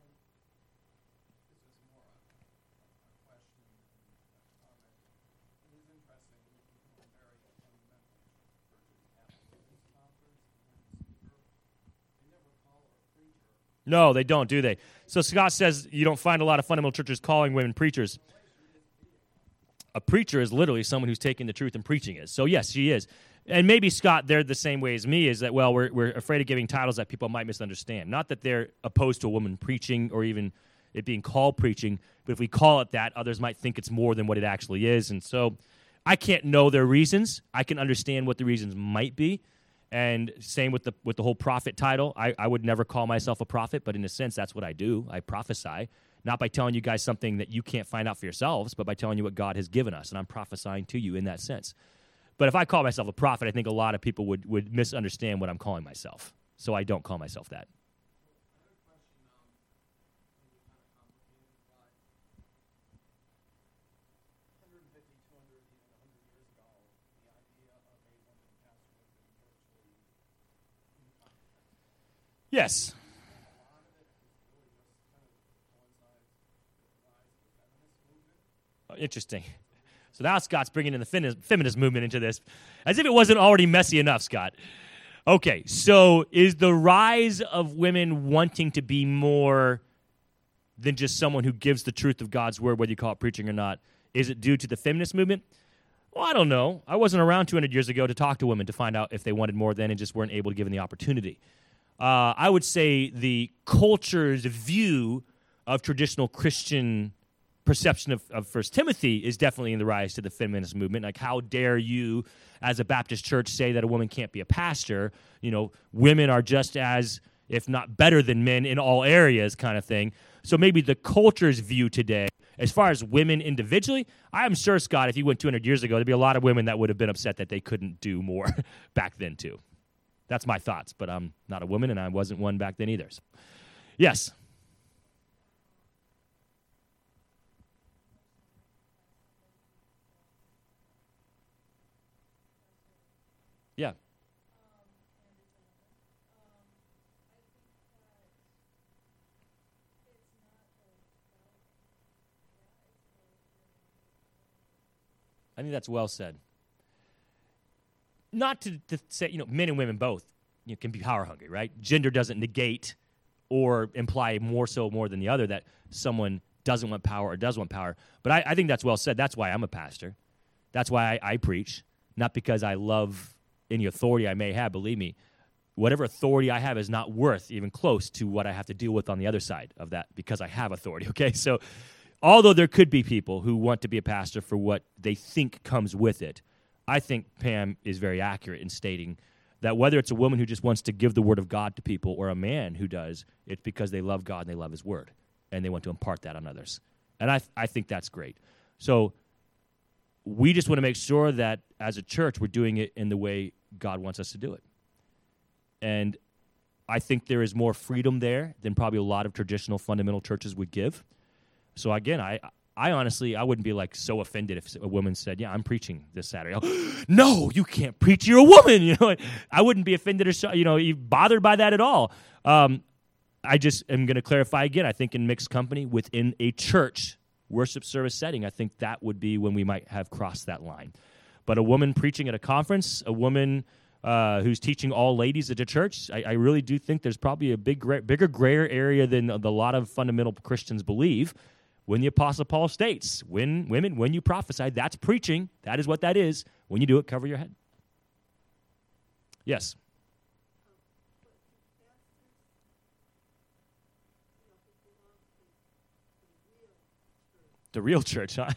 No, they don't, do they? So Scott says you don't find a lot of fundamental churches calling women preachers. A preacher is literally someone who's taking the truth and preaching it. So yes, she is. And maybe, Scott, they're the same way as me, is that, well, we're, we're afraid of giving titles that people might misunderstand. Not that they're opposed to a woman preaching or even it being called preaching, but if we call it that, others might think it's more than what it actually is. And so I can't know their reasons. I can understand what the reasons might be. And same with the with the whole prophet title. I, I would never call myself a prophet, but in a sense, that's what I do. I prophesy, not by telling you guys something that you can't find out for yourselves, but by telling you what God has given us, and I'm prophesying to you in that sense. But if I call myself a prophet, I think a lot of people would, would misunderstand what I'm calling myself. So I don't call myself that. Yes. Oh, interesting. So now Scott's bringing in the feminist movement into this, as if it wasn't already messy enough, Scott. Okay, so is the rise of women wanting to be more than just someone who gives the truth of God's word, whether you call it preaching or not, is it due to the feminist movement? Well, I don't know. I wasn't around two hundred years ago to talk to women to find out if they wanted more then and just weren't able to give them the opportunity. Uh, I would say the culture's view of traditional Christian perception of, of First Timothy is definitely in the rise to the feminist movement. Like, how dare you, as a Baptist church, say that a woman can't be a pastor? You know, women are just as, if not better than men in all areas, kind of thing. So maybe the culture's view today, as far as women individually, I'm sure, Scott, if you went two hundred years ago, there'd be a lot of women that would have been upset that they couldn't do more back then, too. That's my thoughts, but I'm not a woman, and I wasn't one back then either. So. Yes? Yeah. I think that's well said. Not to, to say, you know, men and women both, you know, can be power hungry, right? Gender doesn't negate or imply more so more than the other that someone doesn't want power or does want power. But I, I think that's well said. That's why I'm a pastor. That's why I, I preach, not because I love any authority I may have. Believe me, whatever authority I have is not worth even close to what I have to deal with on the other side of that because I have authority, okay? So although there could be people who want to be a pastor for what they think comes with it, I think Pam is very accurate in stating that whether it's a woman who just wants to give the word of God to people or a man who does, it's because they love God and they love his word, and they want to impart that on others. And I th- I think that's great. So we just want to make sure that as a church we're doing it in the way God wants us to do it. And I think there is more freedom there than probably a lot of traditional fundamental churches would give. So again, I I honestly, I wouldn't be like so offended if a woman said, yeah, I'm preaching this Saturday. Oh, no, you can't preach. You're a woman. You know, I wouldn't be offended or, so, you know, bothered by that at all. Um, I just am going to clarify again. I think in mixed company within a church worship service setting, I think that would be when we might have crossed that line. But a woman preaching at a conference, a woman uh, who's teaching all ladies at a church, I, I really do think there's probably a big, gra- bigger grayer area than a lot of fundamental Christians believe. When the Apostle Paul states, when women, when you prophesy, that's preaching. That is what that is. When you do it, cover your head. Yes. The real church, huh?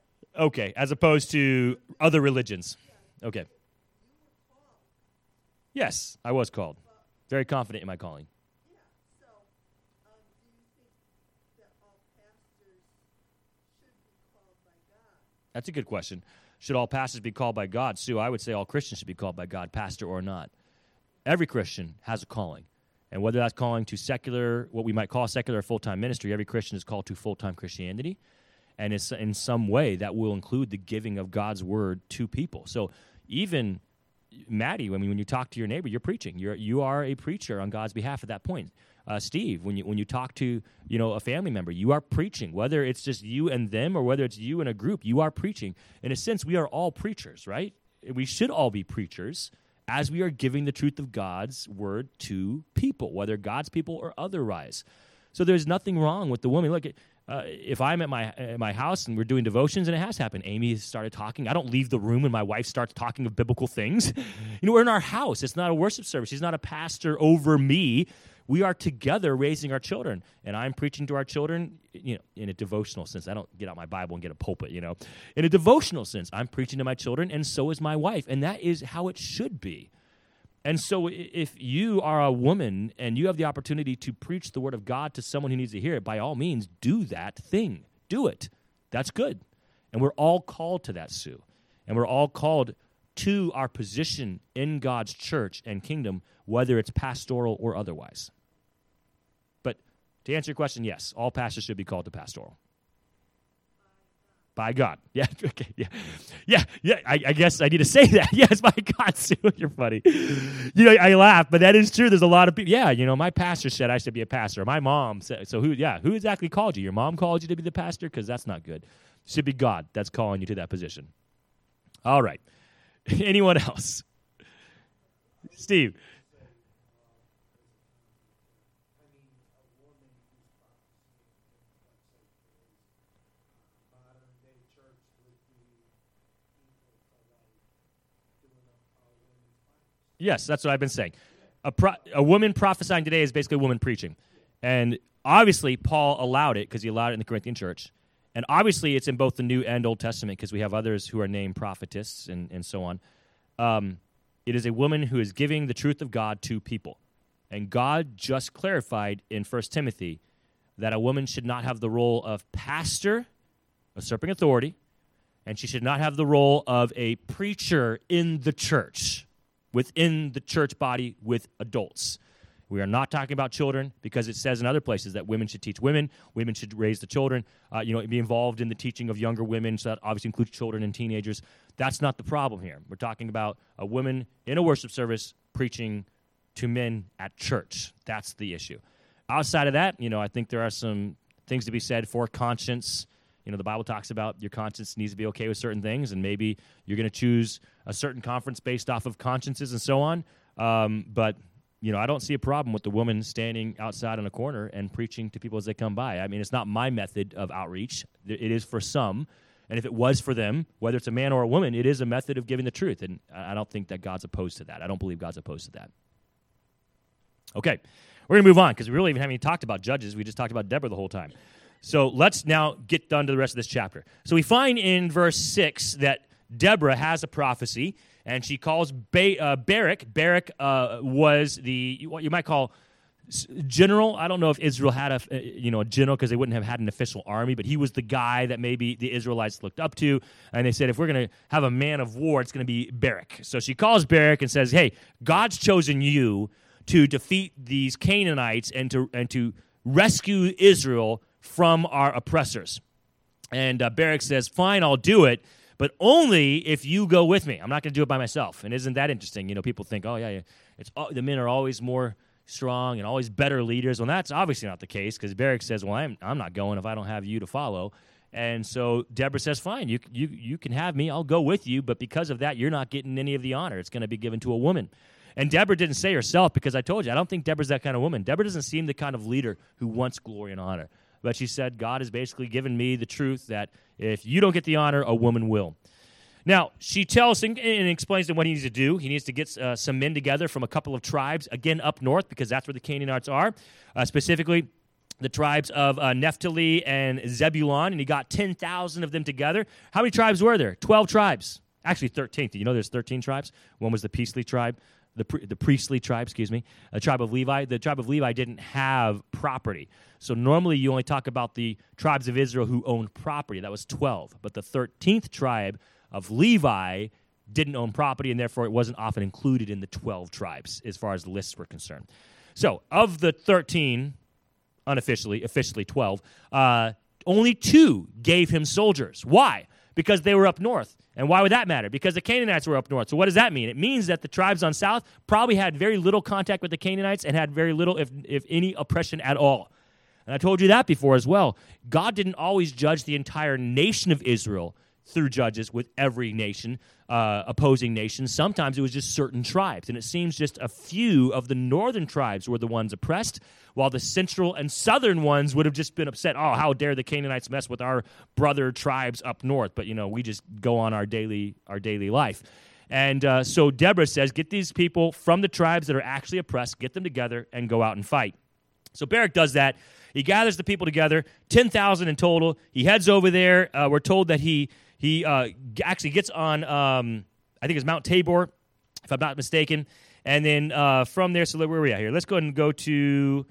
Okay, as opposed to other religions. Okay. Yes, I was called. Very confident in my calling. Yeah. So, um, do you think that all pastors should be called by God? That's a good question. Should all pastors be called by God? Sue, I would say all Christians should be called by God, pastor or not. Every Christian has a calling. And whether that's calling to secular, what we might call secular or full-time ministry, every Christian is called to full-time Christianity. And it's in some way that will include the giving of God's word to people. So even Maddie, I mean, when you talk to your neighbor, you're preaching. You're you are a preacher on God's behalf at that point. Uh, Steve, when you when you talk to you know a family member, you are preaching. Whether it's just you and them or whether it's you and a group, you are preaching. In a sense, we are all preachers, right? We should all be preachers as we are giving the truth of God's word to people, whether God's people or otherwise. So there's nothing wrong with the woman. Look, uh, if I'm at my at my house and we're doing devotions, and it has happened, Amy has started talking. I don't leave the room when my wife starts talking of biblical things. You know, we're in our house. It's not a worship service. She's not a pastor over me. We are together raising our children, and I'm preaching to our children, you know, in a devotional sense. I don't get out my Bible and get a pulpit, you know. In a devotional sense, I'm preaching to my children, and so is my wife, and that is how it should be. And so if you are a woman and you have the opportunity to preach the word of God to someone who needs to hear it, by all means, do that thing. Do it. That's good. And we're all called to that, Sue. And we're all called to our position in God's church and kingdom, whether it's pastoral or otherwise. But to answer your question, yes, all pastors should be called to pastoral. By God. Yeah, okay, yeah. Yeah, yeah, I, I guess I need to say that. Yes, by God, Sue, you're funny. You know, I laugh, but that is true. There's a lot of people. Yeah, you know, my pastor said I should be a pastor. My mom said, so who, yeah, who exactly called you? Your mom called you to be the pastor? Because that's not good. It should be God that's calling you to that position. All right. Anyone else? Steve. Yes, that's what I've been saying. A, pro- a woman prophesying today is basically a woman preaching. And obviously, Paul allowed it because he allowed it in the Corinthian church. And obviously, it's in both the New and Old Testament because we have others who are named prophetess and, and so on. Um, it is a woman who is giving the truth of God to people. And God just clarified in First Timothy that a woman should not have the role of pastor, usurping authority, and she should not have the role of a preacher in the church, within the church body with adults. We are not talking about children because it says in other places that women should teach women, women should raise the children, uh, you know, be involved in the teaching of younger women, so that obviously includes children and teenagers. That's not the problem here. We're talking about a woman in a worship service preaching to men at church. That's the issue. Outside of that, you know, I think there are some things to be said for conscience. You know, the Bible talks about your conscience needs to be okay with certain things, and maybe you're going to choose a certain conference based off of consciences and so on. Um, but, you know, I don't see a problem with the woman standing outside in a corner and preaching to people as they come by. I mean, it's not my method of outreach. It is for some. And if it was for them, whether it's a man or a woman, it is a method of giving the truth. And I don't think that God's opposed to that. I don't believe God's opposed to that. Okay, we're going to move on because we really even haven't even talked about Judges. We just talked about Deborah the whole time. So let's now get done to the rest of this chapter. So we find in verse six that Deborah has a prophecy, and she calls ba- uh, Barak. Barak uh, was the, what you might call general. I don't know if Israel had a, you know, a general because they wouldn't have had an official army, but he was the guy that maybe the Israelites looked up to, and they said, if we're going to have a man of war, it's going to be Barak. So she calls Barak and says, hey, God's chosen you to defeat these Canaanites and to and to rescue Israel from our oppressors. And uh, Barak says, fine, I'll do it, but only if you go with me. I'm not going to do it by myself. And isn't that interesting? You know, people think, oh, yeah, yeah. It's uh, the men are always more strong and always better leaders. Well, that's obviously not the case because Barak says, well, I'm, I'm not going if I don't have you to follow. And so Deborah says, fine, you, you, you can have me. I'll go with you, but because of that, you're not getting any of the honor. It's going to be given to a woman. And Deborah didn't say herself because I told you, I don't think Deborah's that kind of woman. Deborah doesn't seem the kind of leader who wants glory and honor. But she said, God has basically given me the truth that if you don't get the honor, a woman will. Now, she tells and, and explains to him what he needs to do. He needs to get uh, some men together from a couple of tribes, again, up north, because that's where the Canaanites are, uh, specifically the tribes of uh, Naphtali and Zebulun, and he got ten thousand of them together. How many tribes were there? twelve tribes. Actually, thirteen. Did you know there's thirteen tribes? One was the Peasley tribe. the pri- the priestly tribe, excuse me, the tribe of Levi. The tribe of Levi didn't have property. So normally you only talk about the tribes of Israel who owned property. That was twelve. But the thirteenth tribe of Levi didn't own property, and therefore it wasn't often included in the twelve tribes as far as the lists were concerned. So of the thirteen, unofficially, officially twelve, uh, only two gave him soldiers. Why? Because they were up north. And why would that matter? Because the Canaanites were up north. So what does that mean? It means that the tribes on south probably had very little contact with the Canaanites and had very little, if, if any, oppression at all. And I told you that before as well. God didn't always judge the entire nation of Israel through judges with every nation, uh, opposing nations. Sometimes it was just certain tribes. And it seems just a few of the northern tribes were the ones oppressed, while the central and southern ones would have just been upset. Oh, how dare the Canaanites mess with our brother tribes up north? But, you know, we just go on our daily our daily life. And uh, so Deborah says, get these people from the tribes that are actually oppressed, get them together, and go out and fight. So Barak does that. He gathers the people together, ten thousand in total. He heads over there. Uh, we're told that he he uh, actually gets on, um, I think it's Mount Tabor, if I'm not mistaken. And then uh, from there, so where are we at here? Let's go ahead and go to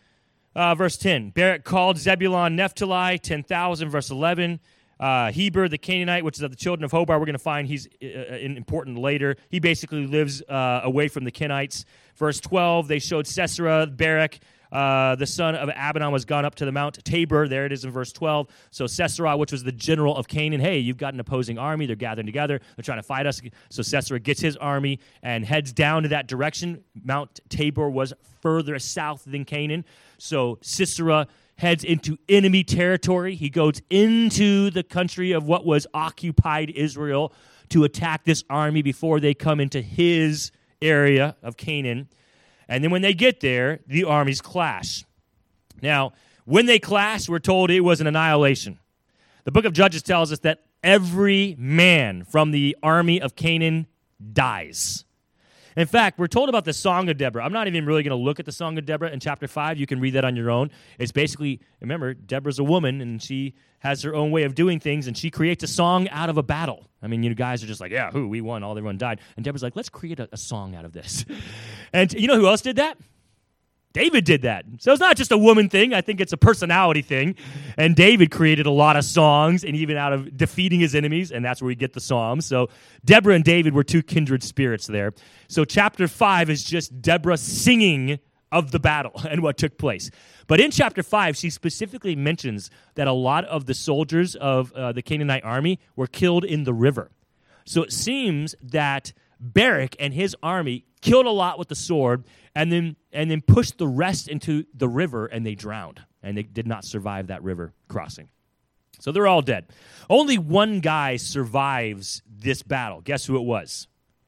uh, verse ten. Barak called Zebulun, Naphtali, ten thousand, verse eleven. Uh, Heber, the Canaanite, which is of the children of Hobah, we're going to find he's uh, important later. He basically lives uh, away from the Kenites. Verse twelve, they showed Sisera, Barak, uh, the son of Abinon, was gone up to the Mount Tabor. There it is in verse twelve. So Sisera, which was the general of Canaan, hey, you've got an opposing army. They're gathering together. They're trying to fight us. So Sisera gets his army and heads down to that direction. Mount Tabor was further south than Canaan. So Sisera heads into enemy territory. He goes into the country of what was occupied Israel to attack this army before they come into his area of Canaan. And then when they get there, the armies clash. Now, when they clash, we're told it was an annihilation. The book of Judges tells us that every man from the army of Canaan dies. In fact, we're told about the Song of Deborah. I'm not even really going to look at the Song of Deborah in chapter five. You can read that on your own. It's basically, remember, Deborah's a woman, and she has her own way of doing things, and she creates a song out of a battle. I mean, you guys are just like, yeah, who? We won. All everyone died. And Deborah's like, let's create a, a song out of this. And you know who else did that? David did that. So it's not just a woman thing. I think it's a personality thing. And David created a lot of songs, and even out of defeating his enemies, and that's where we get the Psalms. So Deborah and David were two kindred spirits there. So chapter five is just Deborah singing of the battle and what took place. But in chapter five, she specifically mentions that a lot of the soldiers of uh, the Canaanite army were killed in the river. So it seems that Barak and his army killed a lot with the sword, and then and then pushed the rest into the river, and they drowned, and they did not survive that river crossing. So they're all dead. Only one guy survives this battle. Guess who it was?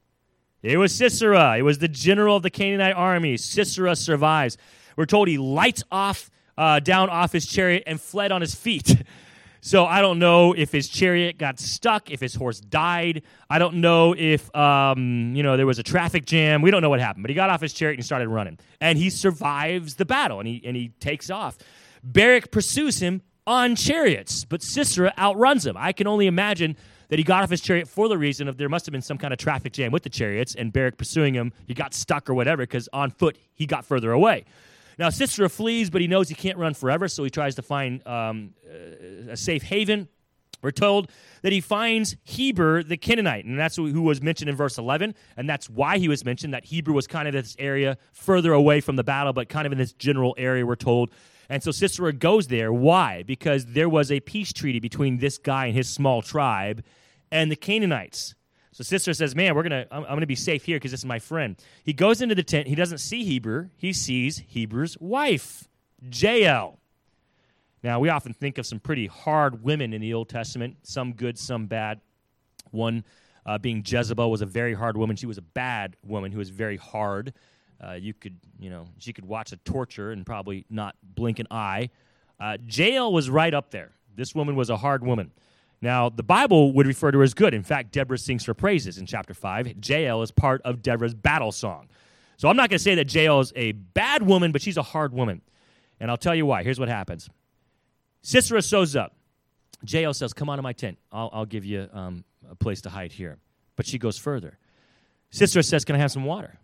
It was Sisera. It was the general of the Canaanite army. Sisera survives. We're told he lights off uh, down off his chariot and fled on his feet. So I don't know if his chariot got stuck, if his horse died. I don't know if, um, you know, there was a traffic jam. We don't know what happened. But he got off his chariot and he started running. And he survives the battle, and he and he takes off. Barak pursues him on chariots, but Sisera outruns him. I can only imagine that he got off his chariot for the reason of there must have been some kind of traffic jam with the chariots, and Barak pursuing him, he got stuck or whatever, because on foot he got further away. Now, Sisera flees, but he knows he can't run forever, so he tries to find um, a safe haven. We're told that he finds Heber the Canaanite, and that's who was mentioned in verse eleven, and that's why he was mentioned, that Heber was kind of this area further away from the battle, but kind of in this general area, we're told. And so Sisera goes there. Why? Because there was a peace treaty between this guy and his small tribe and the Canaanites. So Sisera says, man, we're gonna, I'm, I'm going to be safe here because this is my friend. He goes into the tent. He doesn't see Heber. He sees Heber's wife, Jael. Now, we often think of some pretty hard women in the Old Testament, some good, some bad. One uh, being Jezebel was a very hard woman. She was a bad woman who was very hard. Uh, you could, you know, she could watch a torture and probably not blink an eye. Uh, Jael was right up there. This woman was a hard woman. Now, the Bible would refer to her as good. In fact, Deborah sings her praises in chapter five. Jael is part of Deborah's battle song. So I'm not going to say that Jael is a bad woman, but she's a hard woman. And I'll tell you why. Here's what happens. Sisera shows up. Jael says, come on to my tent. I'll, I'll give you um, a place to hide here. But she goes further. Sisera says, can I have some water?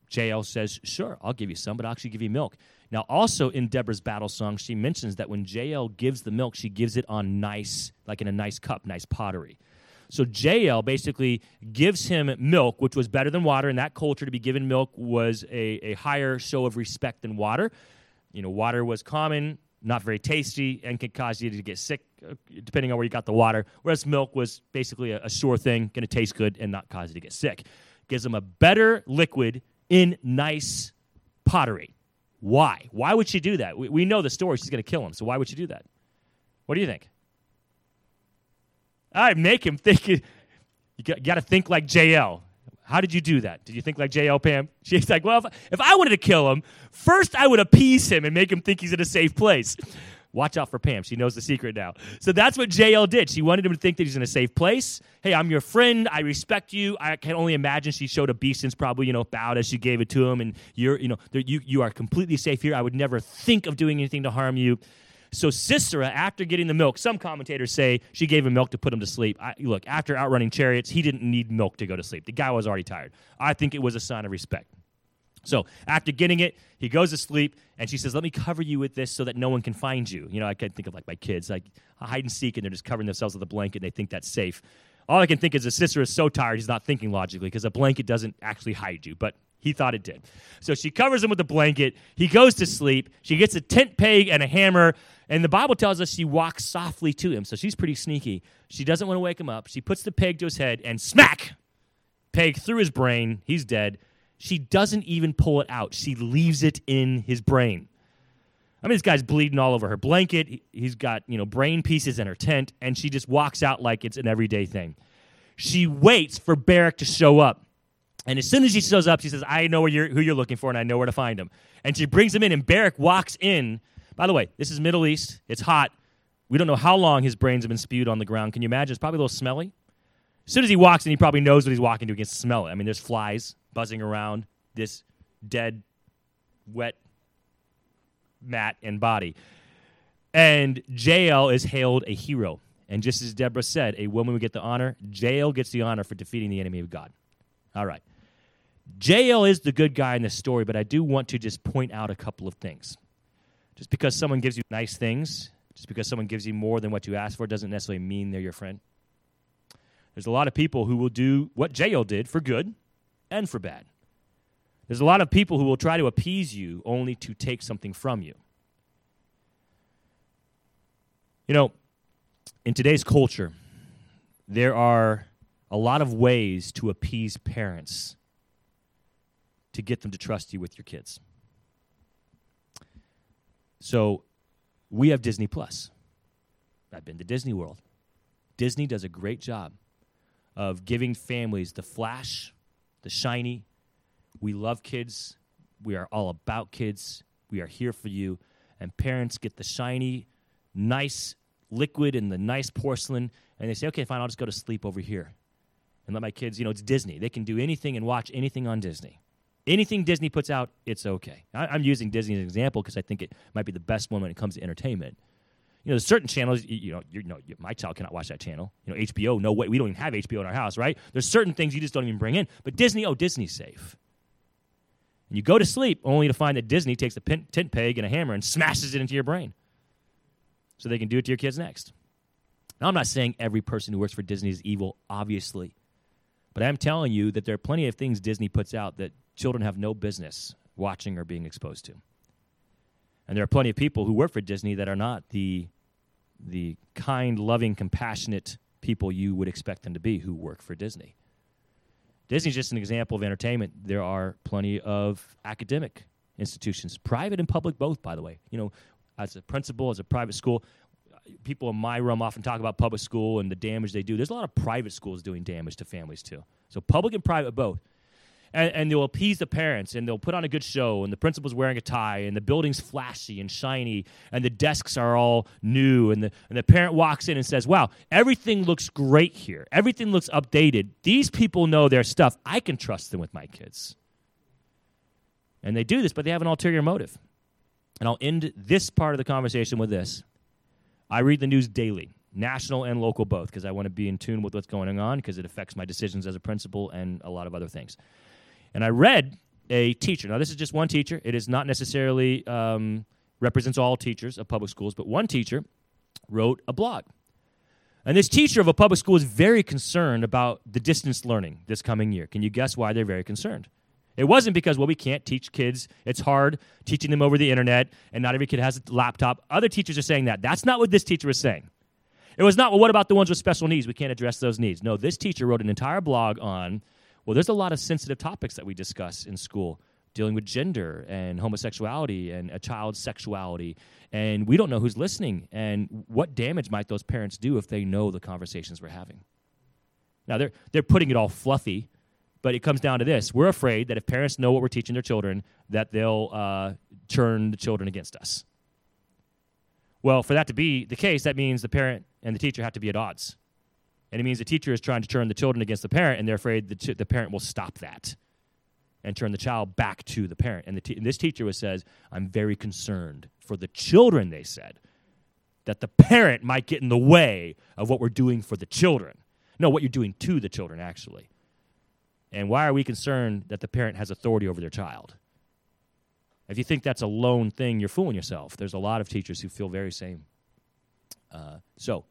Jael says, sure, I'll give you some, but I'll actually give you milk. Now, also in Deborah's battle song, she mentions that when Jael gives the milk, she gives it on nice, like in a nice cup, nice pottery. So Jael basically gives him milk, which was better than water. In that culture, to be given milk was a, a higher show of respect than water. You know, water was common, not very tasty, and could cause you to get sick, uh, depending on where you got the water, whereas milk was basically a, a sure thing, going to taste good and not cause you to get sick. Gives them a better liquid in nice pottery. Why? Why would she do that? We, we know the story. She's going to kill him, so why would she do that? What do you think? I make him think. You got, got to think like Jael. How did you do that? Did you think like Jael, Pam? She's like, well, if, if I wanted to kill him, first I would appease him and make him think he's in a safe place. Watch out for Pam. She knows the secret now. So that's what Jael did. She wanted him to think that he's in a safe place. Hey, I'm your friend. I respect you. I can only imagine she showed obeisance, probably, you know, bowed as she gave it to him. And you're, you know, you you are completely safe here. I would never think of doing anything to harm you. So Sisera, after getting the milk, some commentators say she gave him milk to put him to sleep. I, look, after outrunning chariots, he didn't need milk to go to sleep. The guy was already tired. I think it was a sign of respect. So after getting it, he goes to sleep, and she says, let me cover you with this so that no one can find you. You know, I can think of like my kids, like hide and seek, and they're just covering themselves with a blanket, and they think that's safe. All I can think is that Sisera is so tired, he's not thinking logically, because a blanket doesn't actually hide you, but he thought it did. So she covers him with a blanket. He goes to sleep. She gets a tent peg and a hammer, and the Bible tells us she walks softly to him, so she's pretty sneaky. She doesn't want to wake him up. She puts the peg to his head, and smack! Peg through his brain. He's dead. She doesn't even pull it out. She leaves it in his brain. I mean, this guy's bleeding all over her blanket. He's got, you know, brain pieces in her tent, and she just walks out like it's an everyday thing. She waits for Barak to show up. And as soon as she shows up, she says, I know where you're, who you're looking for, and I know where to find him. And she brings him in, and Barak walks in. By the way, this is Middle East. It's hot. We don't know how long his brains have been spewed on the ground. Can you imagine? It's probably a little smelly. As soon as he walks in, he probably knows what he's walking to. He can smell it. I mean, there's flies buzzing around this dead, wet mat and body. And Jael is hailed a hero. And just as Deborah said, a woman would get the honor. Jael gets the honor for defeating the enemy of God. All right. Jael is the good guy in this story, but I do want to just point out a couple of things. Just because someone gives you nice things, just because someone gives you more than what you asked for, doesn't necessarily mean they're your friend. There's a lot of people who will do what Jael did for good and for bad. There's a lot of people who will try to appease you only to take something from you. You know, in today's culture, there are a lot of ways to appease parents to get them to trust you with your kids. So we have Disney Plus. I've been to Disney World. Disney does a great job of giving families the flash, the shiny. We love kids. We are all about kids. We are here for you. And parents get the shiny, nice liquid and the nice porcelain, and they say, okay, fine, I'll just go to sleep over here and let my kids, you know, it's Disney. They can do anything and watch anything on Disney. Anything Disney puts out, it's okay. I, I'm using Disney as an example because I think it might be the best one when it comes to entertainment. You know, there's certain channels, you, you know, you know, my child cannot watch that channel. You know, H B O, no way. We don't even have H B O in our house, right? There's certain things you just don't even bring in. But Disney, oh, Disney's safe. And you go to sleep only to find that Disney takes a pin, tent peg and a hammer and smashes it into your brain so they can do it to your kids next. Now, I'm not saying every person who works for Disney is evil, obviously. But I'm telling you that there are plenty of things Disney puts out that children have no business watching or being exposed to. And there are plenty of people who work for Disney that are not the, the kind, loving, compassionate people you would expect them to be who work for Disney. Disney's just an example of entertainment. There are plenty of academic institutions, private and public both, by the way. You know, as a principal, as a private school, people in my realm often talk about public school and the damage they do. There's a lot of private schools doing damage to families too. So public and private both. And, and they'll appease the parents, and they'll put on a good show, and the principal's wearing a tie, and the building's flashy and shiny, and the desks are all new, and the, and the parent walks in and says, wow, everything looks great here. Everything looks updated. These people know their stuff. I can trust them with my kids. And they do this, but they have an ulterior motive. And I'll end this part of the conversation with this. I read the news daily, national and local both, because I want to be in tune with what's going on, because it affects my decisions as a principal and a lot of other things. And I read a teacher. Now, this is just one teacher. It is not necessarily um, represents all teachers of public schools, but one teacher wrote a blog. And this teacher of a public school is very concerned about the distance learning this coming year. Can you guess why they're very concerned? It wasn't because, well, we can't teach kids. It's hard teaching them over the internet, and not every kid has a laptop. Other teachers are saying that. That's not what this teacher was saying. It was not, well, what about the ones with special needs? We can't address those needs. No, this teacher wrote an entire blog on, well, there's a lot of sensitive topics that we discuss in school, dealing with gender and homosexuality and a child's sexuality, and we don't know who's listening, and what damage might those parents do if they know the conversations we're having. Now, they're they're putting it all fluffy, but it comes down to this. We're afraid that if parents know what we're teaching their children, that they'll uh, turn the children against us. Well, for that to be the case, that means the parent and the teacher have to be at odds. And it means the teacher is trying to turn the children against the parent, and they're afraid the, t- the parent will stop that and turn the child back to the parent. And, the te- and this teacher was says, I'm very concerned for the children, they said, that the parent might get in the way of what we're doing for the children. No, what you're doing to the children, actually. And why are we concerned that the parent has authority over their child? If you think that's a lone thing, you're fooling yourself. There's a lot of teachers who feel very same. Uh, so,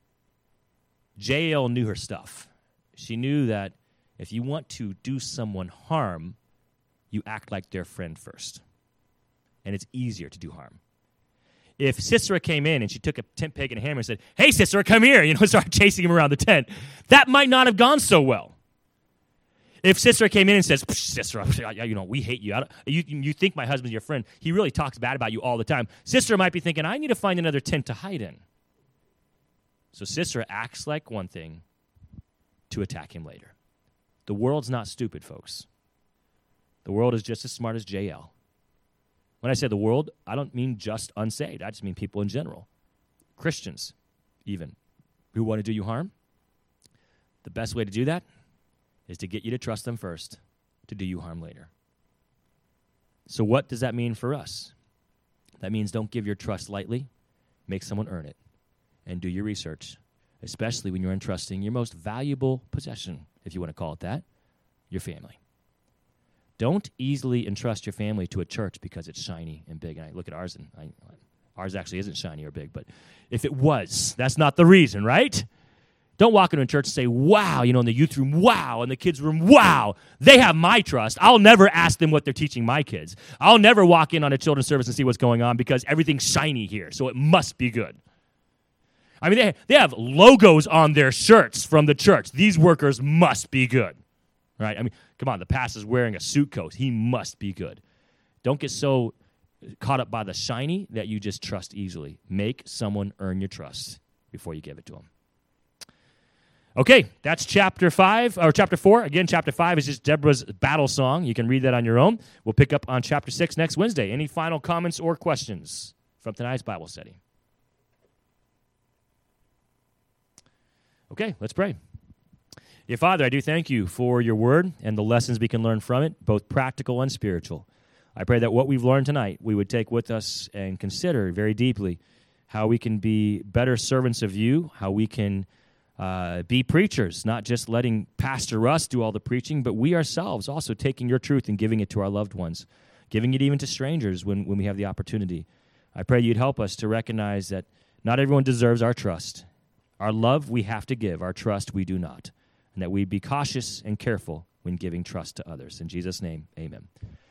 J L knew her stuff. She knew that if you want to do someone harm, you act like their friend first. And it's easier to do harm. If Sisera came in and she took a tent peg and a hammer and said, hey, Sisera, come here, you know, start chasing him around the tent, that might not have gone so well. If Sisera came in and says, Sisera, you know, we hate you. I don't, you. You think my husband's your friend. He really talks bad about you all the time. Sisera might be thinking, I need to find another tent to hide in. So Sisera acts like one thing to attack him later. The world's not stupid, folks. The world is just as smart as J L. When I say the world, I don't mean just unsaved. I just mean people in general. Christians, even, who want to do you harm. The best way to do that is to get you to trust them first, to do you harm later. So what does that mean for us? That means don't give your trust lightly. Make someone earn it. And do your research, especially when you're entrusting your most valuable possession, if you want to call it that, your family. Don't easily entrust your family to a church because it's shiny and big. And I look at ours, and I, ours actually isn't shiny or big, but if it was, that's not the reason, right? Don't walk into a church and say, wow, you know, in the youth room, wow, in the kids' room, wow, they have my trust. I'll never ask them what they're teaching my kids. I'll never walk in on a children's service and see what's going on because everything's shiny here, so it must be good. I mean, they, they have logos on their shirts from the church. These workers must be good, right? I mean, come on, the pastor's wearing a suit coat. He must be good. Don't get so caught up by the shiny that you just trust easily. Make someone earn your trust before you give it to them. Okay, that's chapter five, or chapter four. Again, chapter five is just Deborah's battle song. You can read that on your own. We'll pick up on chapter six next Wednesday. Any final comments or questions from tonight's Bible study? Okay, let's pray. Dear Father, I do thank you for your word and the lessons we can learn from it, both practical and spiritual. I pray that what we've learned tonight, we would take with us and consider very deeply how we can be better servants of you, how we can uh, be preachers, not just letting Pastor Russ do all the preaching, but we ourselves also taking your truth and giving it to our loved ones, giving it even to strangers when, when we have the opportunity. I pray you'd help us to recognize that not everyone deserves our trust. Our love we have to give, our trust we do not. And that we be cautious and careful when giving trust to others. In Jesus' name, amen.